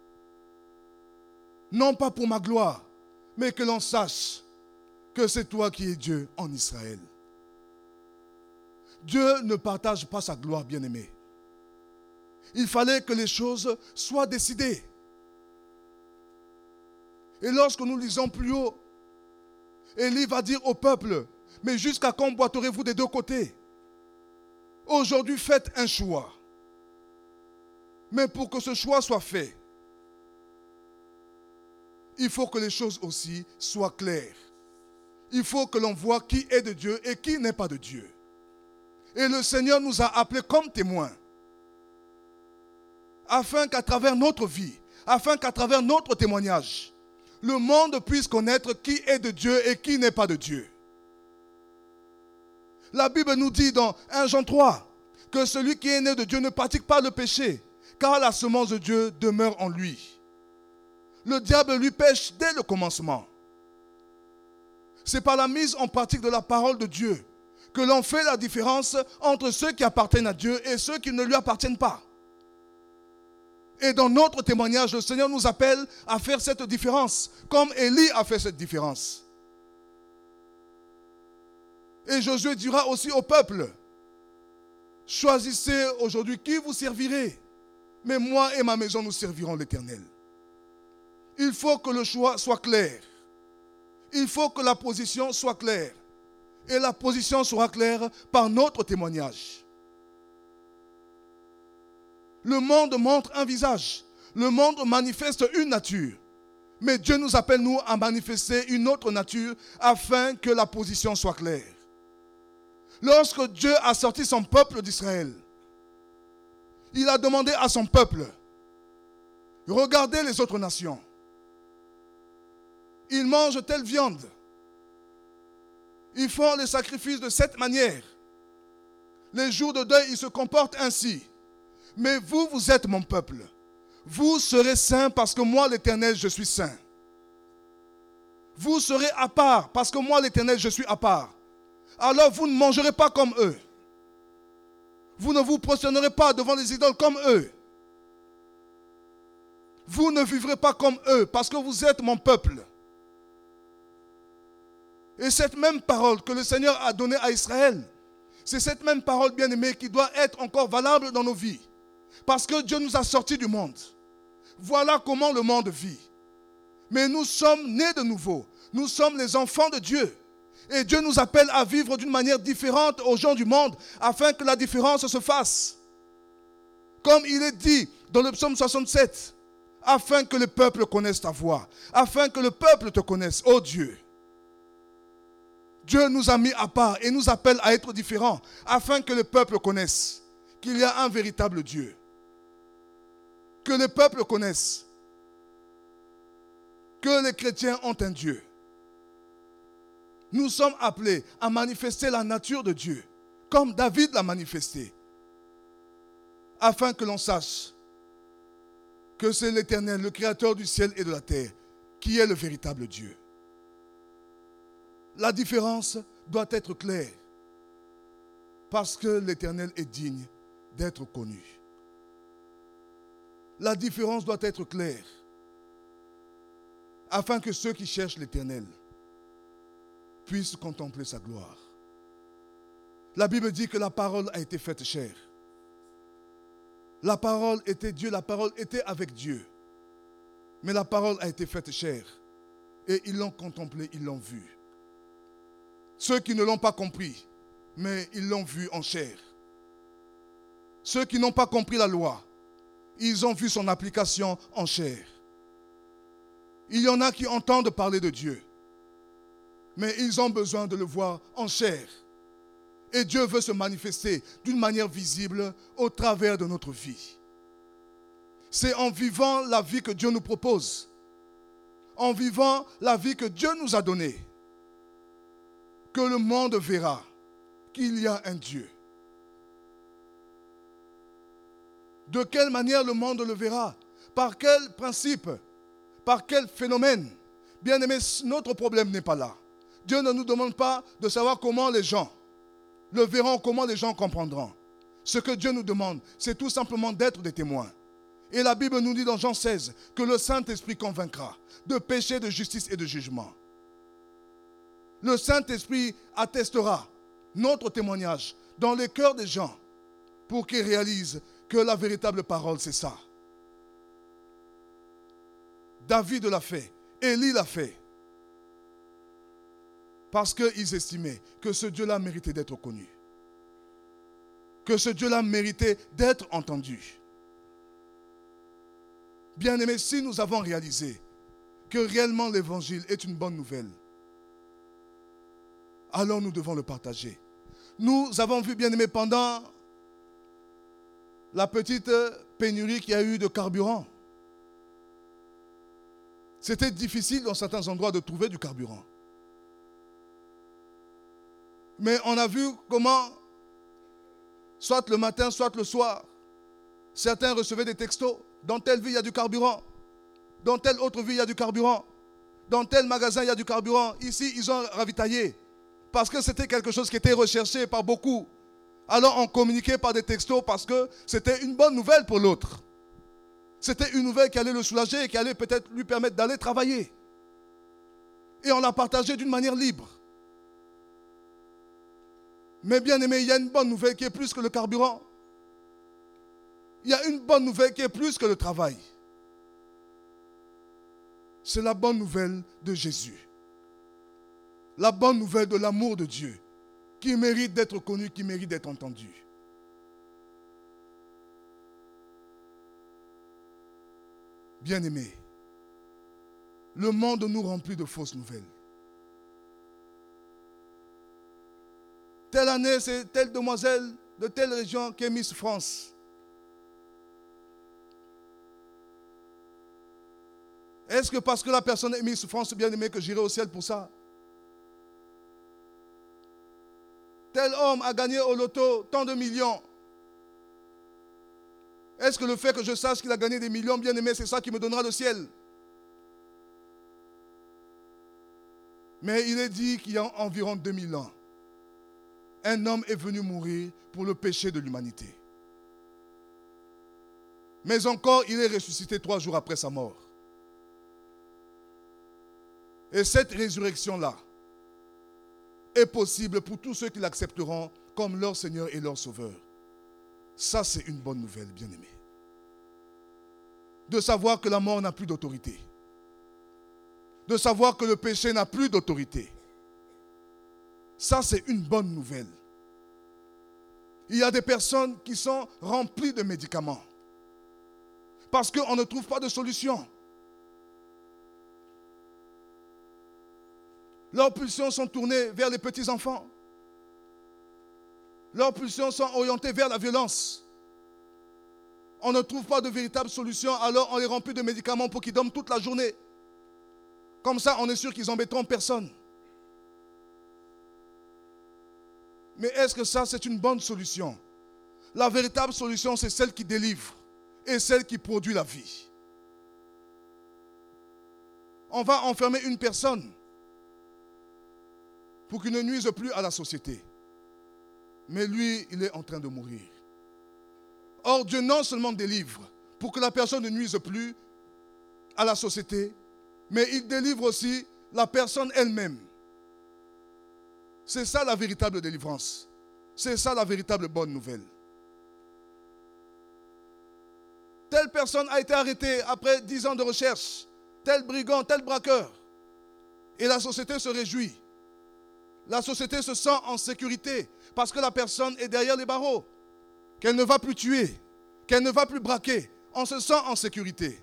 S1: Non pas pour ma gloire, mais que l'on sache que c'est toi qui es Dieu en Israël. Dieu ne partage pas sa gloire, bien-aimé. Il fallait que les choses soient décidées. Et lorsque nous lisons plus haut, Élie va dire au peuple, mais jusqu'à quand boiterez-vous des deux côtés? Aujourd'hui, faites un choix. Mais pour que ce choix soit fait, il faut que les choses aussi soient claires. Il faut que l'on voit qui est de Dieu et qui n'est pas de Dieu. Et le Seigneur nous a appelés comme témoins, afin qu'à travers notre vie, afin qu'à travers notre témoignage, le monde puisse connaître qui est de Dieu et qui n'est pas de Dieu. La Bible nous dit dans un Jean trois que celui qui est né de Dieu ne pratique pas le péché, car la semence de Dieu demeure en lui. Le diable lui pêche dès le commencement. C'est par la mise en pratique de la parole de Dieu que l'on fait la différence entre ceux qui appartiennent à Dieu et ceux qui ne lui appartiennent pas. Et dans notre témoignage, le Seigneur nous appelle à faire cette différence, comme Élie a fait cette différence. Et Josué dira aussi au peuple, choisissez aujourd'hui qui vous servirez, mais moi et ma maison nous servirons l'Éternel. Il faut que le choix soit clair. Il faut que la position soit claire. Et la position sera claire par notre témoignage. Le monde montre un visage. Le monde manifeste une nature. Mais Dieu nous appelle, nous, à manifester une autre nature afin que la position soit claire. Lorsque Dieu a sorti son peuple d'Israël, il a demandé à son peuple, regardez les autres nations. Ils mangent telle viande. Ils font les sacrifices de cette manière. Les jours de deuil, ils se comportent ainsi. Mais vous, vous êtes mon peuple. Vous serez saints parce que moi, l'Éternel, je suis saint. Vous serez à part parce que moi, l'Éternel, je suis à part. Alors vous ne mangerez pas comme eux. Vous ne vous prosternerez pas devant les idoles comme eux. Vous ne vivrez pas comme eux parce que vous êtes mon peuple. Et cette même parole que le Seigneur a donnée à Israël, c'est cette même parole, bien-aimée, qui doit être encore valable dans nos vies. Parce que Dieu nous a sortis du monde. Voilà comment le monde vit. Mais nous sommes nés de nouveau. Nous sommes les enfants de Dieu. Et Dieu nous appelle à vivre d'une manière différente aux gens du monde, afin que la différence se fasse. Comme il est dit dans le psaume soixante-sept, afin que le peuple connaisse ta voix, afin que le peuple te connaisse, ô Dieu. Dieu nous a mis à part et nous appelle à être différents, afin que le peuple connaisse qu'il y a un véritable Dieu. Que le peuple connaisse que les chrétiens ont un Dieu. Nous sommes appelés à manifester la nature de Dieu, comme David l'a manifesté, afin que l'on sache que c'est l'Éternel, le Créateur du ciel et de la terre, qui est le véritable Dieu. La différence doit être claire, parce que l'Éternel est digne d'être connu. La différence doit être claire, afin que ceux qui cherchent l'Éternel puissent contempler sa gloire. La Bible dit que la parole a été faite chair. La parole était Dieu, la parole était avec Dieu. Mais la parole a été faite chair. et ils l'ont contemplé, ils l'ont vu. Ceux qui ne l'ont pas compris, mais ils l'ont vu en chair. Ceux qui n'ont pas compris la loi, ils ont vu son application en chair. Il y en a qui entendent parler de Dieu, mais ils ont besoin de le voir en chair. Et Dieu veut se manifester d'une manière visible au travers de notre vie. C'est en vivant la vie que Dieu nous propose, en vivant la vie que Dieu nous a donnée, que le monde verra qu'il y a un Dieu. De quelle manière le monde le verra? Par quel principe? Par quel phénomène? Bien-aimés, notre problème n'est pas là. Dieu ne nous demande pas de savoir comment les gens le verront, comment les gens comprendront. Ce que Dieu nous demande, c'est tout simplement d'être des témoins. Et la Bible nous dit dans Jean seize que le Saint-Esprit convaincra de péché, de justice et de jugement. Le Saint-Esprit attestera notre témoignage dans les cœurs des gens pour qu'ils réalisent que la véritable parole, c'est ça. David l'a fait, Élie l'a fait. Parce qu'ils estimaient que ce Dieu-là méritait d'être connu. Que ce Dieu-là méritait d'être entendu. Bien-aimés, si nous avons réalisé que réellement l'évangile est une bonne nouvelle, alors nous devons le partager. Nous avons vu, bien-aimés, pendant la petite pénurie qu'il y a eu de carburant. C'était difficile dans certains endroits de trouver du carburant. Mais on a vu comment, soit le matin, soit le soir, certains recevaient des textos. Dans telle ville, il y a du carburant. Dans telle autre ville, il y a du carburant. Dans tel magasin, il y a du carburant. Ici, ils ont ravitaillé. Parce que c'était quelque chose qui était recherché par beaucoup. Alors on communiquait par des textos parce que c'était une bonne nouvelle pour l'autre. C'était une nouvelle qui allait le soulager et qui allait peut-être lui permettre d'aller travailler. Et on l'a partagé d'une manière libre. Mais bien aimé, il y a une bonne nouvelle qui est plus que le carburant. Il y a une bonne nouvelle qui est plus que le travail. C'est la bonne nouvelle de Jésus. La bonne nouvelle de l'amour de Dieu, qui mérite d'être connu, qui mérite d'être entendu. Bien-aimés, le monde nous remplit de fausses nouvelles. Telle année, c'est telle demoiselle de telle région qui est Miss France. Est-ce que parce que la personne est Miss France, bien-aimé, que j'irai au ciel pour ça? Tel homme a gagné au loto tant de millions. Est-ce que le fait que je sache qu'il a gagné des millions, bien-aimé, c'est ça qui me donnera le ciel? Mais il est dit qu'il y a environ deux mille ans, un homme est venu mourir pour le péché de l'humanité. Mais encore, il est ressuscité trois jours après sa mort. Et cette résurrection-là est possible pour tous ceux qui l'accepteront comme leur Seigneur et leur Sauveur. Ça, c'est une bonne nouvelle, bien-aimés. De savoir que la mort n'a plus d'autorité. De savoir que le péché n'a plus d'autorité. Ça, c'est une bonne nouvelle. Il y a des personnes qui sont remplies de médicaments. Parce qu'on ne trouve pas de solution. Leurs pulsions sont tournées vers les petits-enfants. Leurs pulsions sont orientées vers la violence. On ne trouve pas de véritable solution, alors on les remplit de médicaments pour qu'ils dorment toute la journée. Comme ça, on est sûr qu'ils n'embêteront personne. Mais est-ce que ça, c'est une bonne solution? La véritable solution, c'est celle qui délivre et celle qui produit la vie. On va enfermer une personne pour qu'il ne nuise plus à la société. Mais lui, il est en train de mourir. Or, Dieu non seulement délivre pour que la personne ne nuise plus à la société, mais il délivre aussi la personne elle-même. C'est ça la véritable délivrance. C'est ça la véritable bonne nouvelle. Telle personne a été arrêtée après dix ans de recherche. Tel brigand, tel braqueur. Et la société se réjouit. La société se sent en sécurité parce que la personne est derrière les barreaux, qu'elle ne va plus tuer, qu'elle ne va plus braquer. On se sent en sécurité.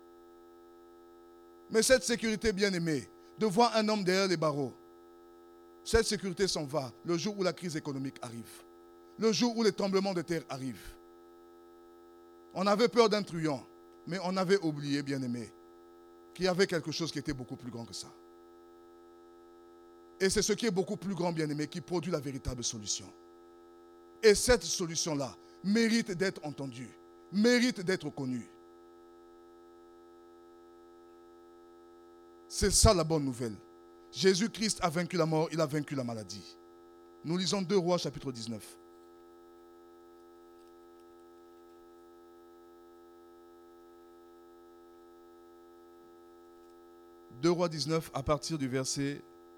S1: Mais cette sécurité bien-aimée, de voir un homme derrière les barreaux, cette sécurité s'en va le jour où la crise économique arrive, le jour où les tremblements de terre arrivent. On avait peur d'un truand, mais on avait oublié, bien-aimé, qu'il y avait quelque chose qui était beaucoup plus grand que ça. Et c'est ce qui est beaucoup plus grand, bien-aimé, qui produit la véritable solution. Et cette solution-là mérite d'être entendue, mérite d'être connue. C'est ça la bonne nouvelle. Jésus-Christ a vaincu la mort, il a vaincu la maladie. Nous lisons deux Rois, chapitre dix-neuf. deux Rois dix-neuf, à partir du verset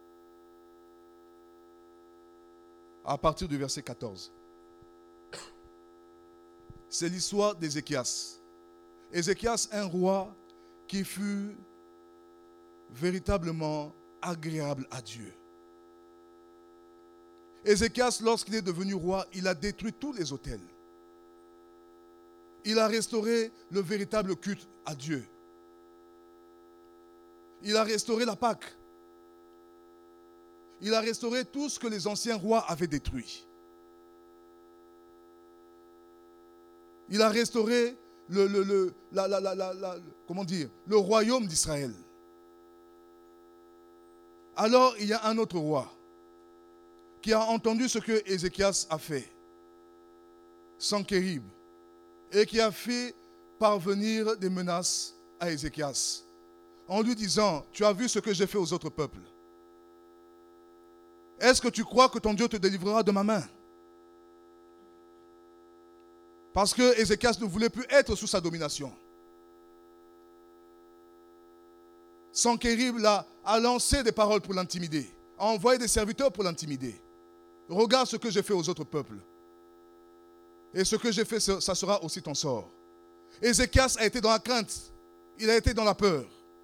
S1: à partir du verset quatorze. C'est l'histoire d'Ézéchias. Ézéchias, un roi qui fut véritablement agréable à Dieu. Ézéchias, lorsqu'il est devenu roi, il a détruit tous les autels. Il a restauré le véritable culte à Dieu. Il a restauré la Pâque. Il a restauré tout ce que les anciens rois avaient détruit. Il a restauré le, le, le, la, la, la, la, la, comment dire, le royaume d'Israël. Alors il y a un autre roi qui a entendu ce que Ézéchias a fait, Sankérib, et qui a fait parvenir des menaces à Ézéchias en lui disant, tu as vu ce que j'ai fait aux autres peuples. Est-ce que tu crois que ton Dieu te délivrera de ma main? Parce que Ézéchias ne voulait plus être sous sa domination. Sankérib a, a lancé des paroles pour l'intimider, a envoyé des serviteurs pour l'intimider. Regarde ce que j'ai fait aux autres peuples. Et ce que j'ai fait, ça sera aussi ton sort. Ézéchias a été dans la crainte, il a été dans la peur.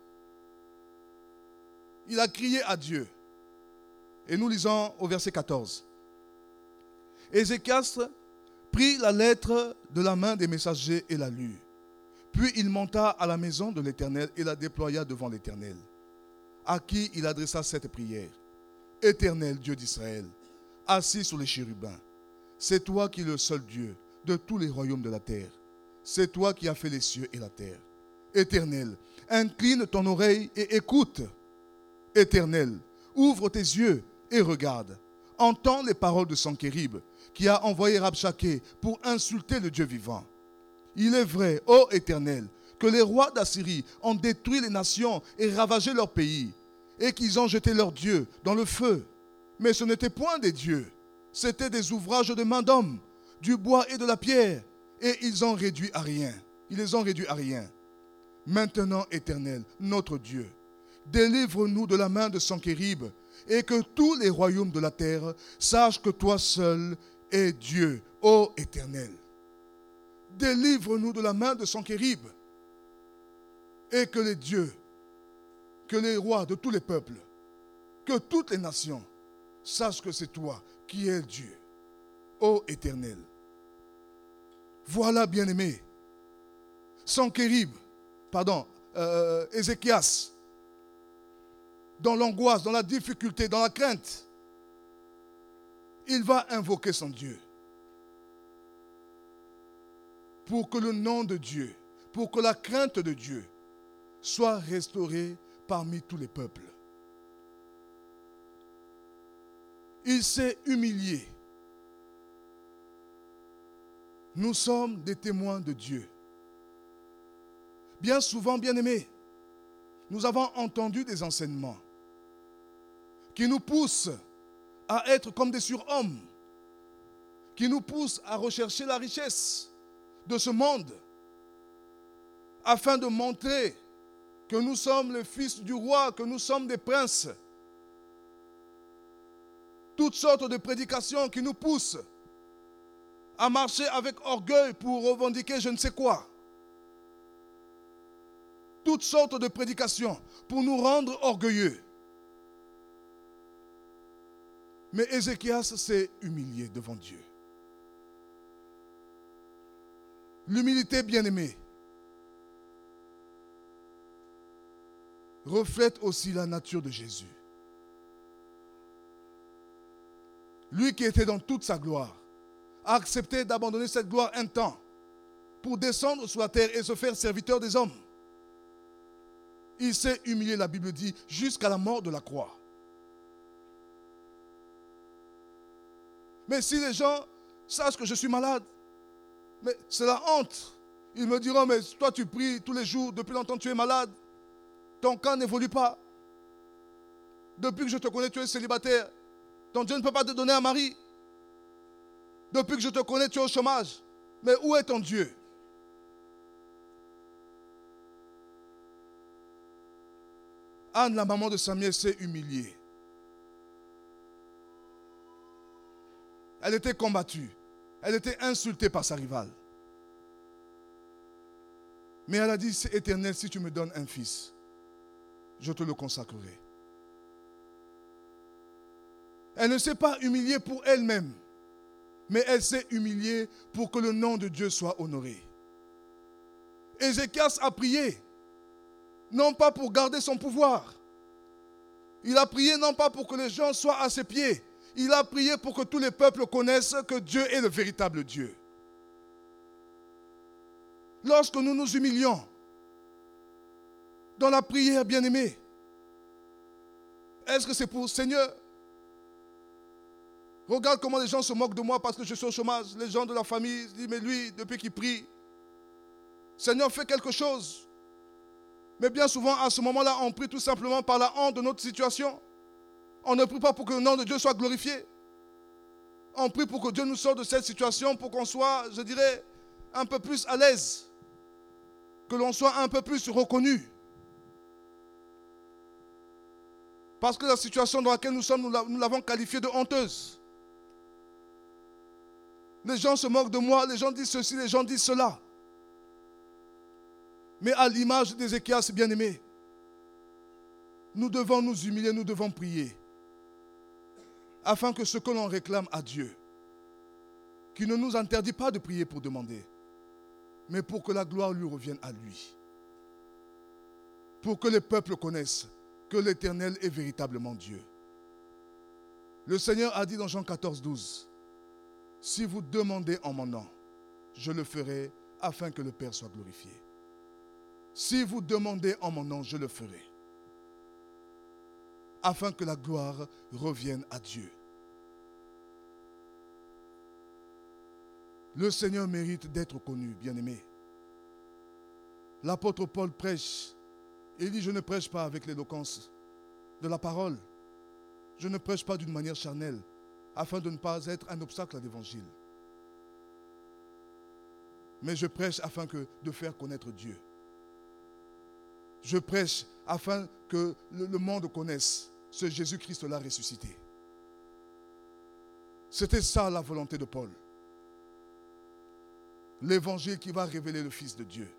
S1: Il a crié à Dieu. Et nous lisons au verset quatorze. Ézéchias prit la lettre de la main des messagers et la lut. Puis il monta à la maison de l'Éternel et la déploya devant l'Éternel, à qui il adressa cette prière. Éternel, Dieu d'Israël, assis sur les chérubins, c'est toi qui es le seul Dieu de tous les royaumes de la terre. C'est toi qui as fait les cieux et la terre. Éternel, incline ton oreille et écoute. Éternel, ouvre tes yeux et regarde. Entends les paroles de Sankérib, qui a envoyé Rabshakeh pour insulter le Dieu vivant. Il est vrai, ô Éternel, que les rois d'Assyrie ont détruit les nations et ravagé leur pays, et qu'ils ont jeté leurs dieux dans le feu. Mais ce n'était point des dieux, c'étaient des ouvrages de main d'homme, du bois et de la pierre, et ils ont réduit à rien. Ils les ont réduits à rien. Maintenant, Éternel, notre Dieu, délivre-nous de la main de Sankérib, et que tous les royaumes de la terre sachent que toi seul es Dieu, ô Éternel. Délivre-nous de la main de Sankérib, et que les dieux, que les rois de tous les peuples, que toutes les nations sachent que c'est toi qui es Dieu, ô Éternel. Voilà, bien-aimé, Sankérib, pardon, euh, Ézéchias, dans l'angoisse, dans la difficulté, dans la crainte, il va invoquer son Dieu pour que le nom de Dieu, pour que la crainte de Dieu soit restaurée parmi tous les peuples. Il s'est humilié. Nous sommes des témoins de Dieu. Bien souvent, bien-aimés, nous avons entendu des enseignements qui nous poussent à être comme des surhommes, qui nous poussent à rechercher la richesse de ce monde, afin de montrer que nous sommes les fils du roi, que nous sommes des princes. Toutes sortes de prédications qui nous poussent à marcher avec orgueil pour revendiquer je ne sais quoi. Toutes sortes de prédications pour nous rendre orgueilleux. Mais Ézéchias s'est humilié devant Dieu. L'humilité, bien-aimée, reflète aussi la nature de Jésus. Lui qui était dans toute sa gloire, a accepté d'abandonner cette gloire un temps pour descendre sur la terre et se faire serviteur des hommes. Il s'est humilié, la Bible dit, jusqu'à la mort de la croix. Mais si les gens sachent que je suis malade, mais c'est la honte. Ils me diront, mais toi tu pries tous les jours, depuis longtemps tu es malade, ton cas n'évolue pas. Depuis que je te connais, tu es célibataire. Ton Dieu ne peut pas te donner un mari. Depuis que je te connais, tu es au chômage. Mais où est ton Dieu? Anne, la maman de Samuel, s'est humiliée. Elle était combattue. Elle était insultée par sa rivale. Mais elle a dit, c'est éternel, si tu me donnes un fils, je te le consacrerai. Elle ne s'est pas humiliée pour elle-même, mais elle s'est humiliée pour que le nom de Dieu soit honoré. Ézéchias a prié, non pas pour garder son pouvoir. Il a prié non pas pour que les gens soient à ses pieds. Il a prié pour que tous les peuples connaissent que Dieu est le véritable Dieu. Lorsque nous nous humilions dans la prière, bien-aimée, est-ce que c'est pour Seigneur? Regarde comment les gens se moquent de moi parce que je suis au chômage. Les gens de la famille disent, mais lui, depuis qu'il prie, Seigneur, fais quelque chose. Mais bien souvent, à ce moment-là, on prie tout simplement par la honte de notre situation. On ne prie pas pour que le nom de Dieu soit glorifié. On prie pour que Dieu nous sorte de cette situation, pour qu'on soit, je dirais, un peu plus à l'aise. Que l'on soit un peu plus reconnu. Parce que la situation dans laquelle nous sommes, nous l'avons qualifiée de honteuse. Les gens se moquent de moi, les gens disent ceci, les gens disent cela. Mais à l'image d'Ézéchias, bien-aimé, nous devons nous humilier, nous devons prier. Afin que ce que l'on réclame à Dieu, qui ne nous interdit pas de prier pour demander, mais pour que la gloire lui revienne à lui. Pour que les peuples connaissent que l'Éternel est véritablement Dieu. Le Seigneur a dit dans Jean quatorze, douze, « Si vous demandez en mon nom, je le ferai afin que le Père soit glorifié. Si vous demandez en mon nom, je le ferai. Afin que la gloire revienne à Dieu. » Le Seigneur mérite d'être connu, bien-aimé. L'apôtre Paul prêche. Il dit, je ne prêche pas avec l'éloquence de la parole. Je ne prêche pas d'une manière charnelle, afin de ne pas être un obstacle à l'évangile. Mais je prêche afin que, de faire connaître Dieu. Je prêche afin que le, le monde connaisse ce Jésus-Christ-là ressuscité. C'était ça la volonté de Paul. L'évangile qui va révéler le Fils de Dieu.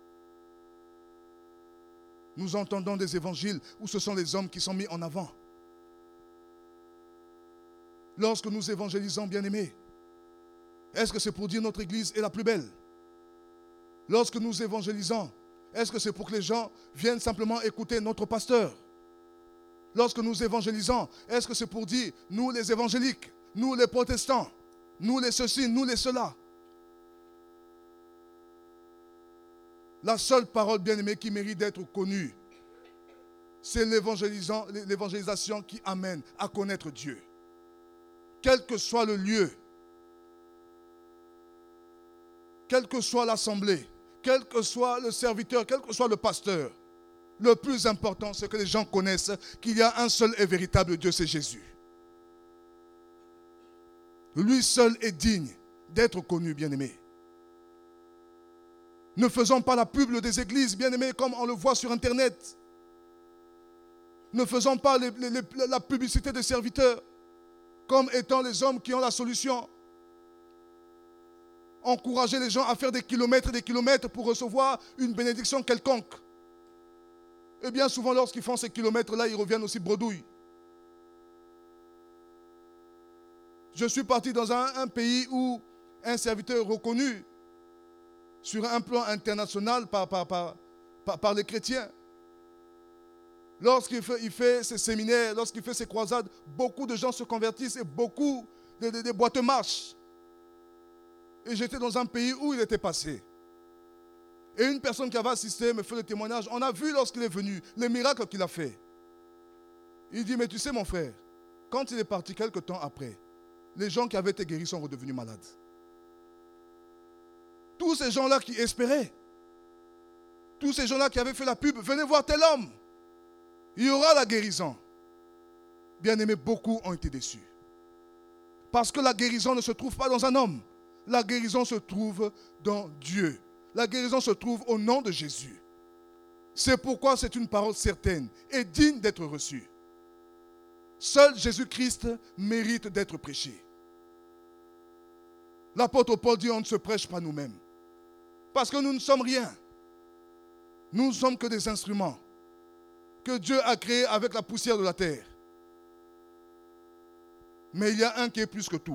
S1: Nous entendons des évangiles où ce sont les hommes qui sont mis en avant. Lorsque nous évangélisons, bien-aimés, est-ce que c'est pour dire notre église est la plus belle? Lorsque nous évangélisons, est-ce que c'est pour que les gens viennent simplement écouter notre pasteur? Lorsque nous évangélisons, est-ce que c'est pour dire nous les évangéliques, nous les protestants, nous les ceci, nous les cela? La seule parole bien-aimée qui mérite d'être connue, c'est l'évangélisation qui amène à connaître Dieu. Quel que soit le lieu, quelle que soit l'assemblée, quel que soit le serviteur, quel que soit le pasteur, le plus important, c'est que les gens connaissent qu'il y a un seul et véritable Dieu, c'est Jésus. Lui seul est digne d'être connu, bien-aimé. Ne faisons pas la pub des églises, bien-aimés, comme on le voit sur Internet. Ne faisons pas les, les, les, la publicité des serviteurs comme étant les hommes qui ont la solution. Encourager les gens à faire des kilomètres et des kilomètres pour recevoir une bénédiction quelconque. Et bien souvent, lorsqu'ils font ces kilomètres-là, ils reviennent aussi bredouilles. Je suis parti dans un, un pays où un serviteur reconnu sur un plan international par, par, par, par, par les chrétiens. Lorsqu'il fait, il fait ses séminaires, lorsqu'il fait ses croisades, beaucoup de gens se convertissent et beaucoup de, de, de boîtes marchent. Et j'étais dans un pays où il était passé. Et une personne qui avait assisté me fait le témoignage. On a vu lorsqu'il est venu les miracles qu'il a fait. Il dit, mais tu sais mon frère, quand il est parti quelques temps après, les gens qui avaient été guéris sont redevenus malades. Tous ces gens-là qui espéraient, tous ces gens-là qui avaient fait la pub, venez voir tel homme. Il y aura la guérison. Bien-aimés, beaucoup ont été déçus. Parce que la guérison ne se trouve pas dans un homme. La guérison se trouve dans Dieu. La guérison se trouve au nom de Jésus. C'est pourquoi c'est une parole certaine et digne d'être reçue. Seul Jésus-Christ mérite d'être prêché. L'apôtre Paul dit, on ne se prêche pas nous-mêmes. Parce que nous ne sommes rien. Nous ne sommes que des instruments que Dieu a créés avec la poussière de la terre. Mais il y a un qui est plus que tout.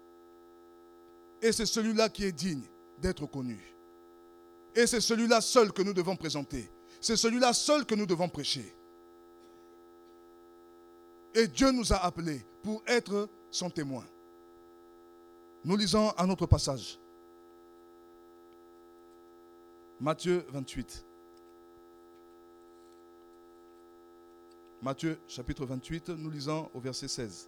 S1: Et c'est celui-là qui est digne d'être connu. Et c'est celui-là seul que nous devons présenter. C'est celui-là seul que nous devons prêcher. Et Dieu nous a appelés pour être son témoin. Nous lisons un autre passage. Matthieu vingt-huit. Matthieu chapitre vingt-huit, nous lisons au verset seize.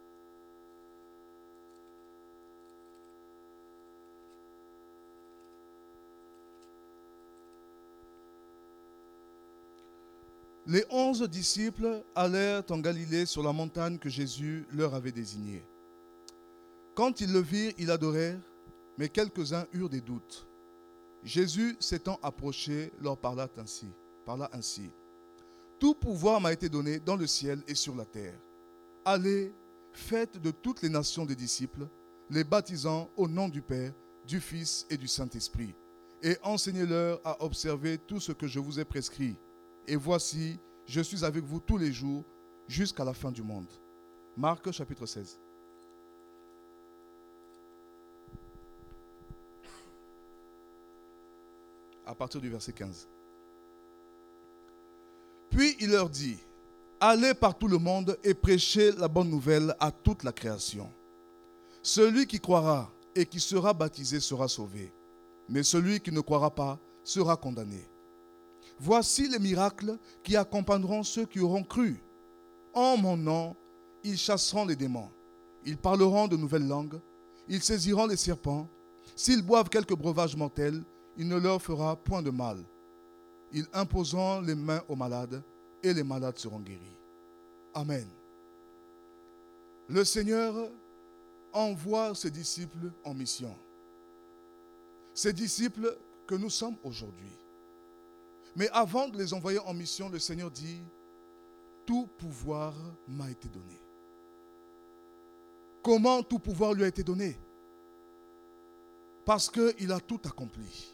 S1: Les onze disciples allèrent en Galilée sur la montagne que Jésus leur avait désignée. Quand ils le virent, ils l'adorèrent, mais quelques-uns eurent des doutes. Jésus, s'étant approché, leur parla ainsi. Parla ainsi. Tout pouvoir m'a été donné dans le ciel et sur la terre. Allez, faites de toutes les nations des disciples, les baptisant au nom du Père, du Fils et du Saint-Esprit, et enseignez-leur à observer tout ce que je vous ai prescrit. Et voici, je suis avec vous tous les jours, jusqu'à la fin du monde. Marc chapitre seize. À partir du verset quinze. Puis il leur dit, allez par tout le monde et prêchez la bonne nouvelle à toute la création. Celui qui croira et qui sera baptisé sera sauvé, mais celui qui ne croira pas sera condamné. Voici les miracles qui accompagneront ceux qui auront cru. En mon nom, ils chasseront les démons. Ils parleront de nouvelles langues. Ils saisiront les serpents. S'ils boivent quelque breuvage mortel, il ne leur fera point de mal. Ils imposeront les mains aux malades et les malades seront guéris. Amen. Le Seigneur envoie ses disciples en mission. Ces disciples que nous sommes aujourd'hui. Mais avant de les envoyer en mission, le Seigneur dit, tout pouvoir m'a été donné. Comment tout pouvoir lui a été donné? Parce qu'il a tout accompli.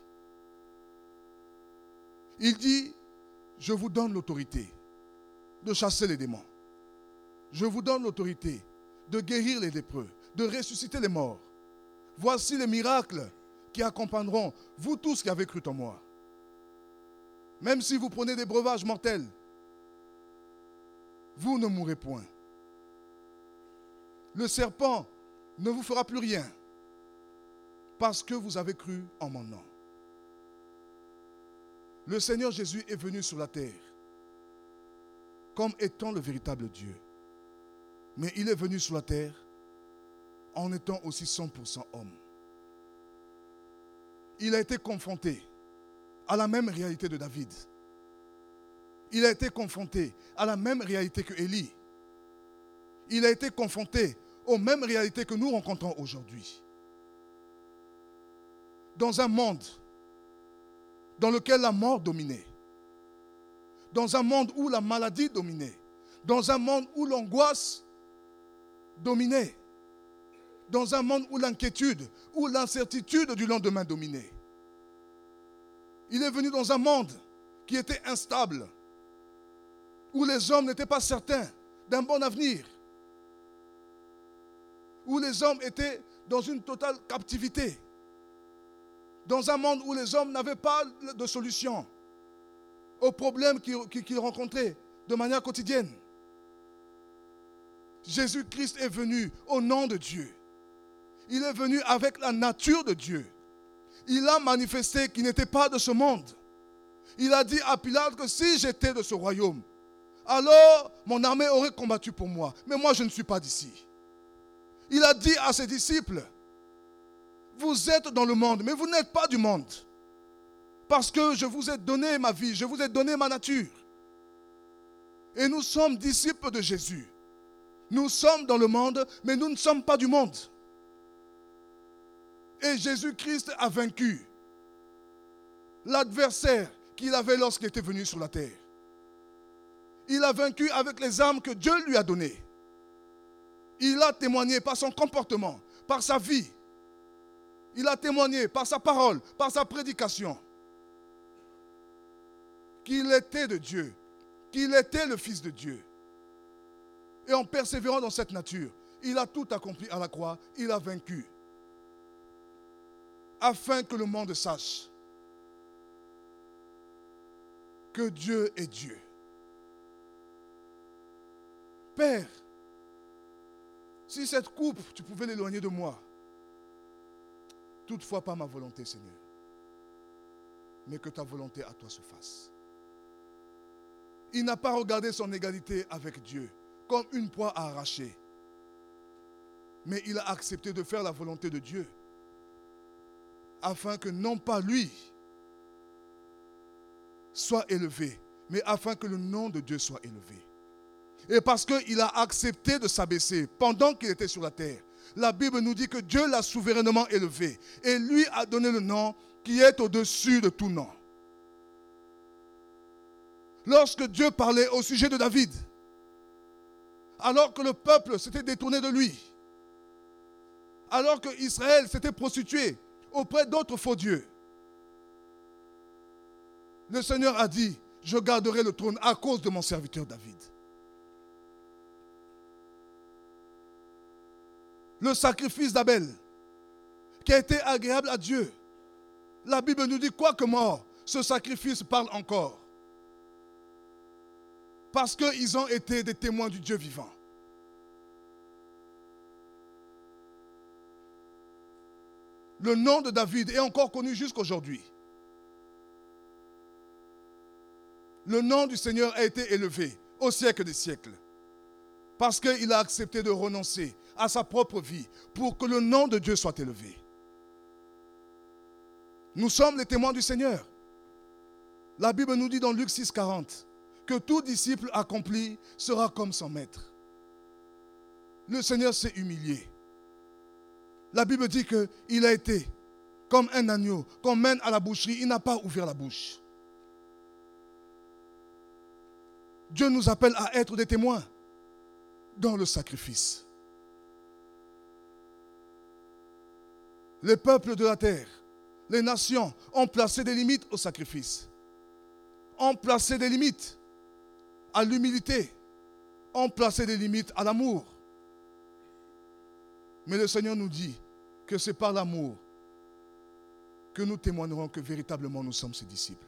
S1: Il dit, je vous donne l'autorité de chasser les démons. Je vous donne l'autorité de guérir les lépreux, de ressusciter les morts. Voici les miracles qui accompagneront vous tous qui avez cru en moi. Même si vous prenez des breuvages mortels, vous ne mourrez point. Le serpent ne vous fera plus rien parce que vous avez cru en mon nom. Le Seigneur Jésus est venu sur la terre comme étant le véritable Dieu. Mais il est venu sur la terre en étant aussi cent pour cent homme. Il a été confronté à la même réalité de David. Il a été confronté à la même réalité que Élie. Il a été confronté aux mêmes réalités que nous rencontrons aujourd'hui. Dans un monde dans lequel la mort dominait, dans un monde où la maladie dominait, dans un monde où l'angoisse dominait, dans un monde où l'inquiétude, où l'incertitude du lendemain dominait. Il est venu dans un monde qui était instable, où les hommes n'étaient pas certains d'un bon avenir, où les hommes étaient dans une totale captivité, dans un monde où les hommes n'avaient pas de solution aux problèmes qu'ils qu'ils rencontraient de manière quotidienne. Jésus-Christ est venu au nom de Dieu. Il est venu avec la nature de Dieu. Il a manifesté qu'il n'était pas de ce monde. Il a dit à Pilate que si j'étais de ce royaume, alors mon armée aurait combattu pour moi. Mais moi, je ne suis pas d'ici. Il a dit à ses disciples, vous êtes dans le monde, mais vous n'êtes pas du monde. Parce que je vous ai donné ma vie, je vous ai donné ma nature. Et nous sommes disciples de Jésus. Nous sommes dans le monde, mais nous ne sommes pas du monde. Et Jésus-Christ a vaincu l'adversaire qu'il avait lorsqu'il était venu sur la terre. Il a vaincu avec les armes que Dieu lui a données. Il a témoigné par son comportement, par sa vie. Il a témoigné par sa parole, par sa prédication, qu'il était de Dieu, qu'il était le Fils de Dieu. Et en persévérant dans cette nature, il a tout accompli à la croix, il a vaincu. Afin que le monde sache que Dieu est Dieu. Père, si cette coupe, tu pouvais l'éloigner de moi, toutefois pas ma volonté, Seigneur, mais que ta volonté à toi se fasse. Il n'a pas regardé son égalité avec Dieu comme une proie à arracher, mais il a accepté de faire la volonté de Dieu, afin que non pas lui soit élevé, mais afin que le nom de Dieu soit élevé. Et parce qu'il a accepté de s'abaisser pendant qu'il était sur la terre, la Bible nous dit que Dieu l'a souverainement élevé et lui a donné le nom qui est au-dessus de tout nom. Lorsque Dieu parlait au sujet de David, alors que le peuple s'était détourné de lui, alors que Israël s'était prostitué auprès d'autres faux dieux, le Seigneur a dit, je garderai le trône à cause de mon serviteur David. Le sacrifice d'Abel, qui a été agréable à Dieu, la Bible nous dit, quoique mort, ce sacrifice parle encore. Parce qu'ils ont été des témoins du Dieu vivant. Le nom de David est encore connu jusqu'aujourd'hui. Le nom du Seigneur a été élevé au siècle des siècles. Parce qu'il a accepté de renoncer à sa propre vie pour que le nom de Dieu soit élevé. Nous sommes les témoins du Seigneur. La Bible nous dit dans Luc six, quarante que tout disciple accompli sera comme son maître. Le Seigneur s'est humilié. La Bible dit qu'il a été comme un agneau qu'on mène à la boucherie, il n'a pas ouvert la bouche. Dieu nous appelle à être des témoins dans le sacrifice. Les peuples de la terre, les nations ont placé des limites au sacrifice, ont placé des limites à l'humilité, ont placé des limites à l'amour. Mais le Seigneur nous dit que c'est par l'amour que nous témoignerons que véritablement nous sommes ses disciples.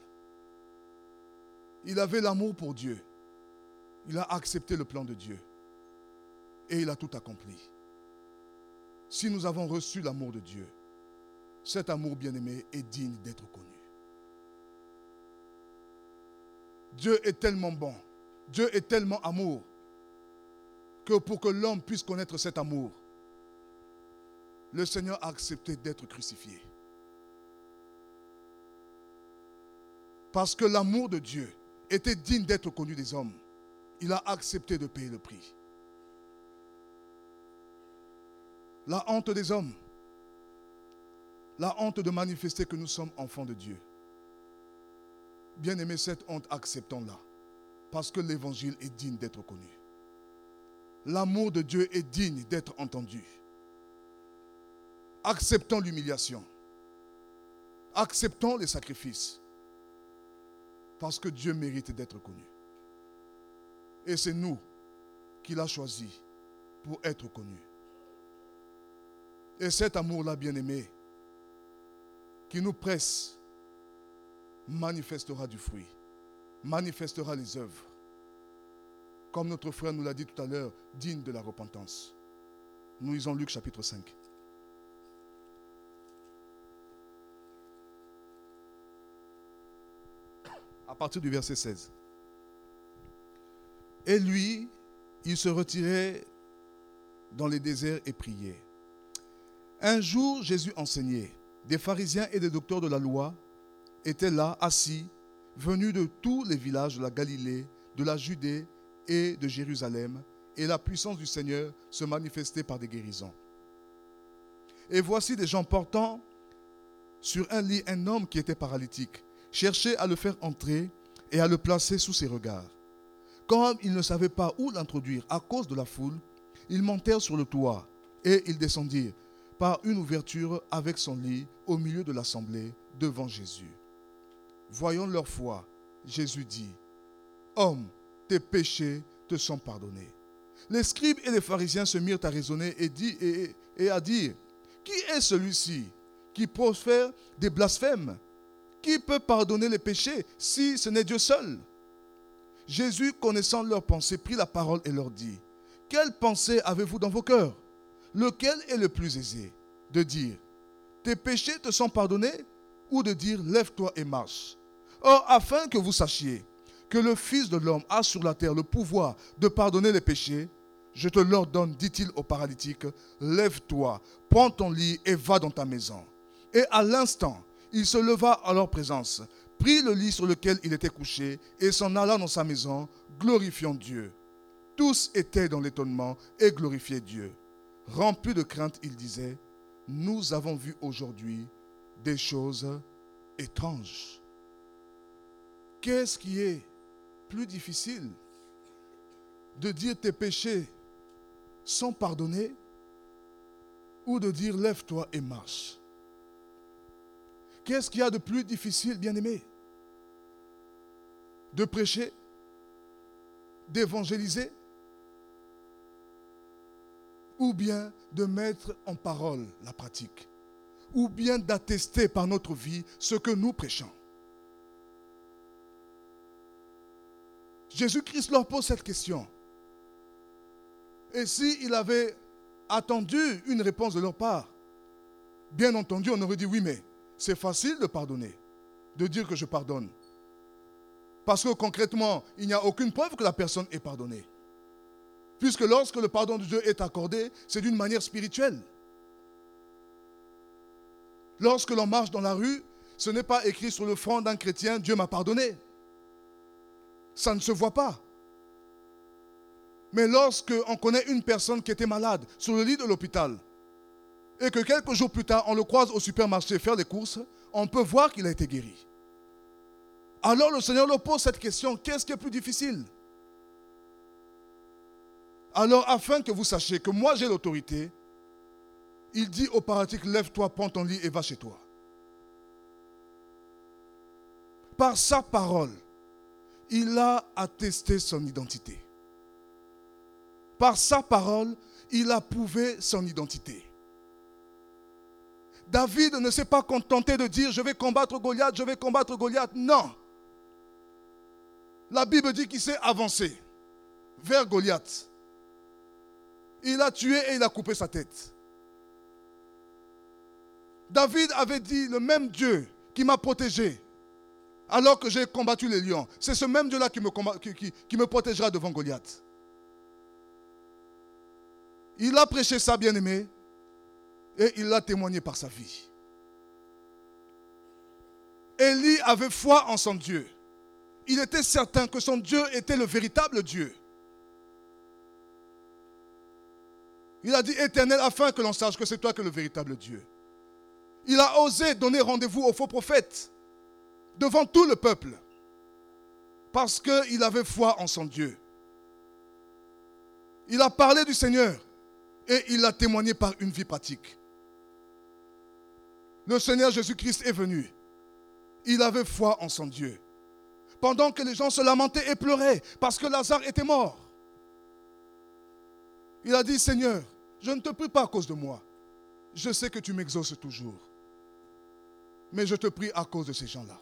S1: Il avait l'amour pour Dieu. Il a accepté le plan de Dieu. Et il a tout accompli. Si nous avons reçu l'amour de Dieu, cet amour bien-aimé est digne d'être connu. Dieu est tellement bon, Dieu est tellement amour, que pour que l'homme puisse connaître cet amour, le Seigneur a accepté d'être crucifié. Parce que l'amour de Dieu était digne d'être connu des hommes, il a accepté de payer le prix. La honte des hommes, la honte de manifester que nous sommes enfants de Dieu. Bien-aimés, cette honte, acceptons-la, parce que l'évangile est digne d'être connu. L'amour de Dieu est digne d'être entendu. Acceptons l'humiliation. Acceptons les sacrifices, parce que Dieu mérite d'être connu. Et c'est nous qu'il a choisis pour être connus. Et cet amour-là, bien-aimé, qui nous presse, manifestera du fruit, manifestera les œuvres. Comme notre frère nous l'a dit tout à l'heure, digne de la repentance. Nous lisons Luc chapitre cinq. À partir du verset seize. Et lui, il se retirait dans les déserts et priait. Un jour, Jésus enseignait. Des pharisiens et des docteurs de la loi étaient là, assis, venus de tous les villages de la Galilée, de la Judée et de Jérusalem, et la puissance du Seigneur se manifestait par des guérisons. Et voici des gens portant sur un lit un homme qui était paralytique, cherchaient à le faire entrer et à le placer sous ses regards. Comme ils ne savaient pas où l'introduire à cause de la foule, ils montèrent sur le toit et ils descendirent par une ouverture avec son lit au milieu de l'assemblée devant Jésus. Voyant leur foi, Jésus dit, « Homme, tes péchés te sont pardonnés. » Les scribes et les pharisiens se mirent à raisonner et, dit, et, et à dire, « Qui est celui-ci qui profère des blasphèmes? Qui peut pardonner les péchés si ce n'est Dieu seul ?» Jésus, connaissant leurs pensées, prit la parole et leur dit, « Quelle pensée avez-vous dans vos cœurs? Lequel est le plus aisé? De dire, tes péchés te sont pardonnés, ou de dire, lève-toi et marche. Or, afin que vous sachiez que le Fils de l'homme a sur la terre le pouvoir de pardonner les péchés, je te l'ordonne, dit-il au paralytique, lève-toi, prends ton lit et va dans ta maison. Et à l'instant, il se leva à leur présence, prit le lit sur lequel il était couché et s'en alla dans sa maison, glorifiant Dieu. Tous étaient dans l'étonnement et glorifiaient Dieu. Remplis de crainte, il disait, nous avons vu aujourd'hui des choses étranges. Qu'est-ce qui est plus difficile? De dire tes péchés sont pardonnés ou de dire lève-toi et marche? Qu'est-ce qu'il y a de plus difficile, bien-aimé? De prêcher? D'évangéliser? Ou bien de mettre en parole la pratique? Ou bien d'attester par notre vie ce que nous prêchons? Jésus-Christ leur pose cette question. Et s'il avait attendu une réponse de leur part, bien entendu, on aurait dit oui, mais c'est facile de pardonner, de dire que je pardonne. Parce que concrètement, il n'y a aucune preuve que la personne est pardonnée. Puisque lorsque le pardon de Dieu est accordé, c'est d'une manière spirituelle. Lorsque l'on marche dans la rue, ce n'est pas écrit sur le front d'un chrétien, Dieu m'a pardonné. Ça ne se voit pas. Mais lorsque on connaît une personne qui était malade sur le lit de l'hôpital et que quelques jours plus tard, on le croise au supermarché faire des courses, on peut voir qu'il a été guéri. Alors le Seigneur leur pose cette question, qu'est-ce qui est plus difficile? Alors, afin que vous sachiez que moi j'ai l'autorité, il dit au paralytique, lève-toi, prends ton lit et va chez toi. Par sa parole, il a attesté son identité. Par sa parole, il a prouvé son identité. David ne s'est pas contenté de dire, je vais combattre Goliath, je vais combattre Goliath. Non. La Bible dit qu'il s'est avancé vers Goliath. Il a tué et il a coupé sa tête. David avait dit, le même Dieu qui m'a protégé alors que j'ai combattu les lions, c'est ce même Dieu-là qui me, qui, qui, qui me protégera devant Goliath. Il a prêché ça, bien-aimé, et il l'a témoigné par sa vie. Élie avait foi en son Dieu. Il était certain que son Dieu était le véritable Dieu. Il a dit, Éternel, afin que l'on sache que c'est toi qui es le véritable Dieu. Il a osé donner rendez-vous aux faux prophètes devant tout le peuple parce qu'il avait foi en son Dieu. Il a parlé du Seigneur et il l'a témoigné par une vie pratique. Le Seigneur Jésus-Christ est venu. Il avait foi en son Dieu. Pendant que les gens se lamentaient et pleuraient parce que Lazare était mort. Il a dit, Seigneur, je ne te prie pas à cause de moi. je sais que tu m'exauces toujours. Mais je te prie à cause de ces gens-là.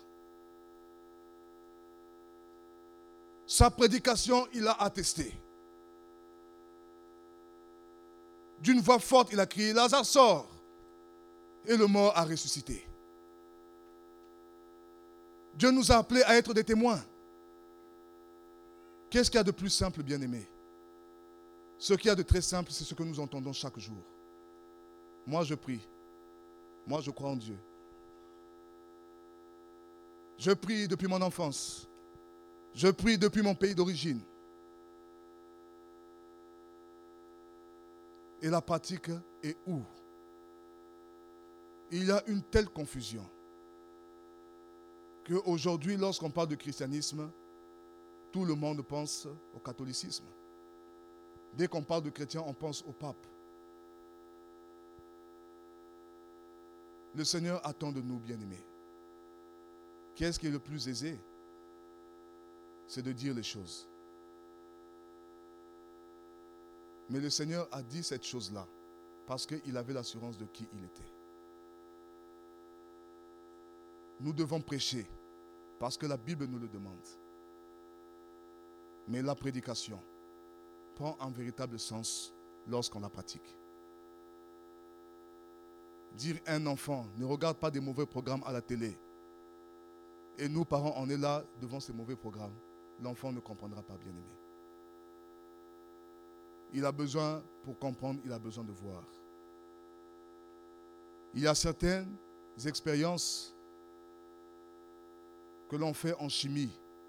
S1: Sa prédication, il a attesté. D'une voix forte, il a crié, Lazare sort. Et le mort a ressuscité. Dieu nous a appelés à être des témoins. Qu'est-ce qu'il y a de plus simple, bien-aimé? Ce qu'il y a de très simple, c'est ce que nous entendons chaque jour. Moi, je prie. Moi, je crois en Dieu. Je prie depuis mon enfance. Je prie depuis mon pays d'origine. Et la pratique est où? Il y a une telle confusion qu'aujourd'hui, lorsqu'on parle de christianisme, tout le monde pense au catholicisme. Dès qu'on parle de chrétien, on pense au pape. Le Seigneur attend de nous, bien-aimés. Qu'est-ce qui est le plus aisé? C'est de dire les choses. Mais le Seigneur a dit cette chose-là parce qu'il avait l'assurance de qui il était. Nous devons prêcher parce que la Bible nous le demande. Mais la prédication prend un véritable sens lorsqu'on la pratique. Dire à un enfant, ne regarde pas des mauvais programmes à la télé. Et nous, parents, on est là devant ces mauvais programmes. L'enfant ne comprendra pas, bien-aimé. Il a besoin, pour comprendre, il a besoin de voir. Il y a certaines expériences que l'on fait en chimie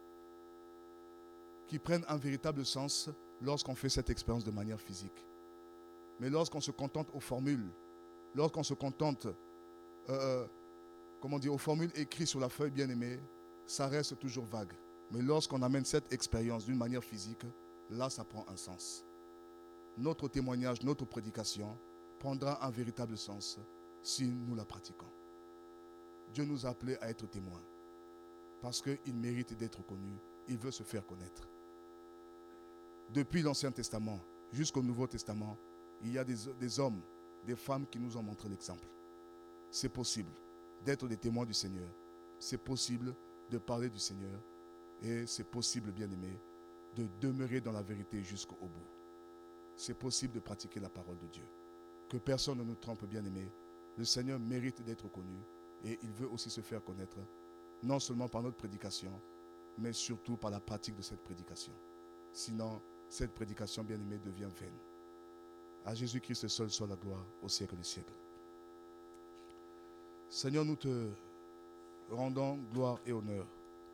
S1: qui prennent un véritable sens lorsqu'on fait cette expérience de manière physique. Mais lorsqu'on se contente aux formules, lorsqu'on se contente euh, comment dire, aux formules écrites sur la feuille, bien-aimée, ça reste toujours vague. Mais lorsqu'on amène cette expérience d'une manière physique, là, ça prend un sens. Notre témoignage, notre prédication prendra un véritable sens si nous la pratiquons. Dieu nous a appelés à être témoins parce qu'il mérite d'être connu. Il veut se faire connaître. Depuis l'Ancien Testament jusqu'au Nouveau Testament, il y a des, des hommes, des femmes qui nous ont montré l'exemple. C'est possible d'être des témoins du Seigneur. C'est possible de parler du Seigneur. Et c'est possible, bien-aimé, de demeurer dans la vérité jusqu'au bout. C'est possible de pratiquer la parole de Dieu. Que personne ne nous trompe, bien-aimé. Le Seigneur mérite d'être connu et il veut aussi se faire connaître, non seulement par notre prédication, mais surtout par la pratique de cette prédication. Sinon, cette prédication, bien-aimée, devient vaine. À Jésus-Christ seul soit la gloire au siècle des siècles. Seigneur, nous te rendons gloire et honneur.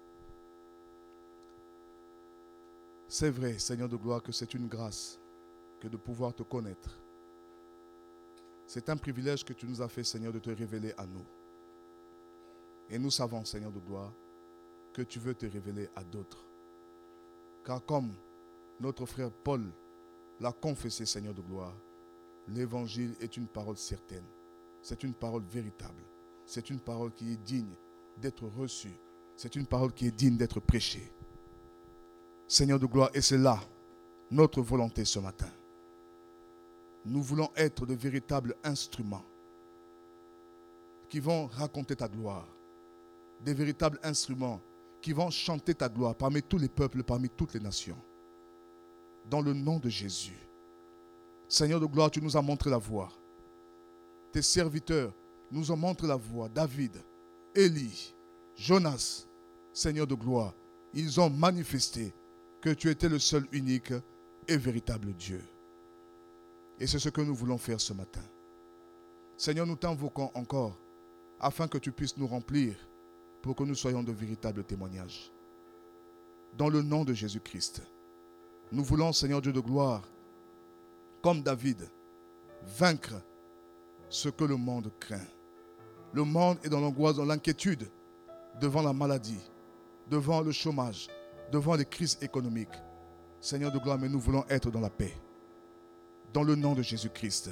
S1: C'est vrai, Seigneur de gloire, que c'est une grâce que de pouvoir te connaître. C'est un privilège que tu nous as fait, Seigneur, de te révéler à nous. Et nous savons, Seigneur de gloire, que tu veux te révéler à d'autres. Car comme notre frère Paul l'a confessé, Seigneur de gloire, l'évangile est une parole certaine. C'est une parole véritable. C'est une parole qui est digne d'être reçue. C'est une parole qui est digne d'être prêchée. Seigneur de gloire, et c'est là notre volonté ce matin. Nous voulons être de véritables instruments qui vont raconter ta gloire. Des véritables instruments qui vont chanter ta gloire parmi tous les peuples, parmi toutes les nations. Dans le nom de Jésus. Seigneur de gloire, tu nous as montré la voie. Tes serviteurs nous ont montré la voie. David, Élie, Jonas, Seigneur de gloire, ils ont manifesté que tu étais le seul, unique et véritable Dieu. Et c'est ce que nous voulons faire ce matin. Seigneur, nous t'invoquons encore afin que tu puisses nous remplir pour que nous soyons de véritables témoignages. Dans le nom de Jésus-Christ, nous voulons, Seigneur Dieu de gloire, comme David, vaincre ce que le monde craint. Le monde est dans l'angoisse, dans l'inquiétude, devant la maladie, devant le chômage, devant les crises économiques. Seigneur de gloire, mais nous voulons être dans la paix. Dans le nom de Jésus-Christ.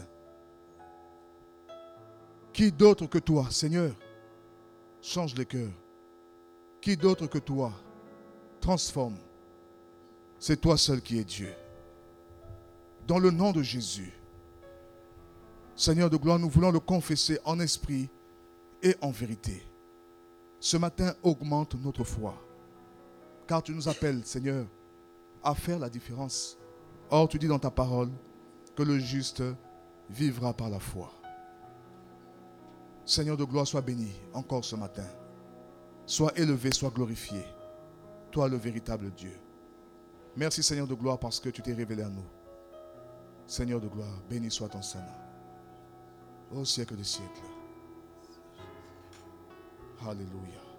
S1: Qui d'autre que toi, Seigneur, change les cœurs? Qui d'autre que toi transforme? C'est toi seul qui es Dieu. Dans le nom de Jésus. Seigneur de gloire, nous voulons le confesser en esprit et en vérité. Ce matin, augmente notre foi. Car tu nous appelles, Seigneur, à faire la différence. Or, tu dis dans ta parole que le juste vivra par la foi. Seigneur de gloire, sois béni encore ce matin. Sois élevé, sois glorifié. Toi, le véritable Dieu. Merci, Seigneur de gloire, parce que tu t'es révélé à nous. Seigneur de gloire, béni soit ton Saint-Nom. Au siècle des siècles. Alléluia.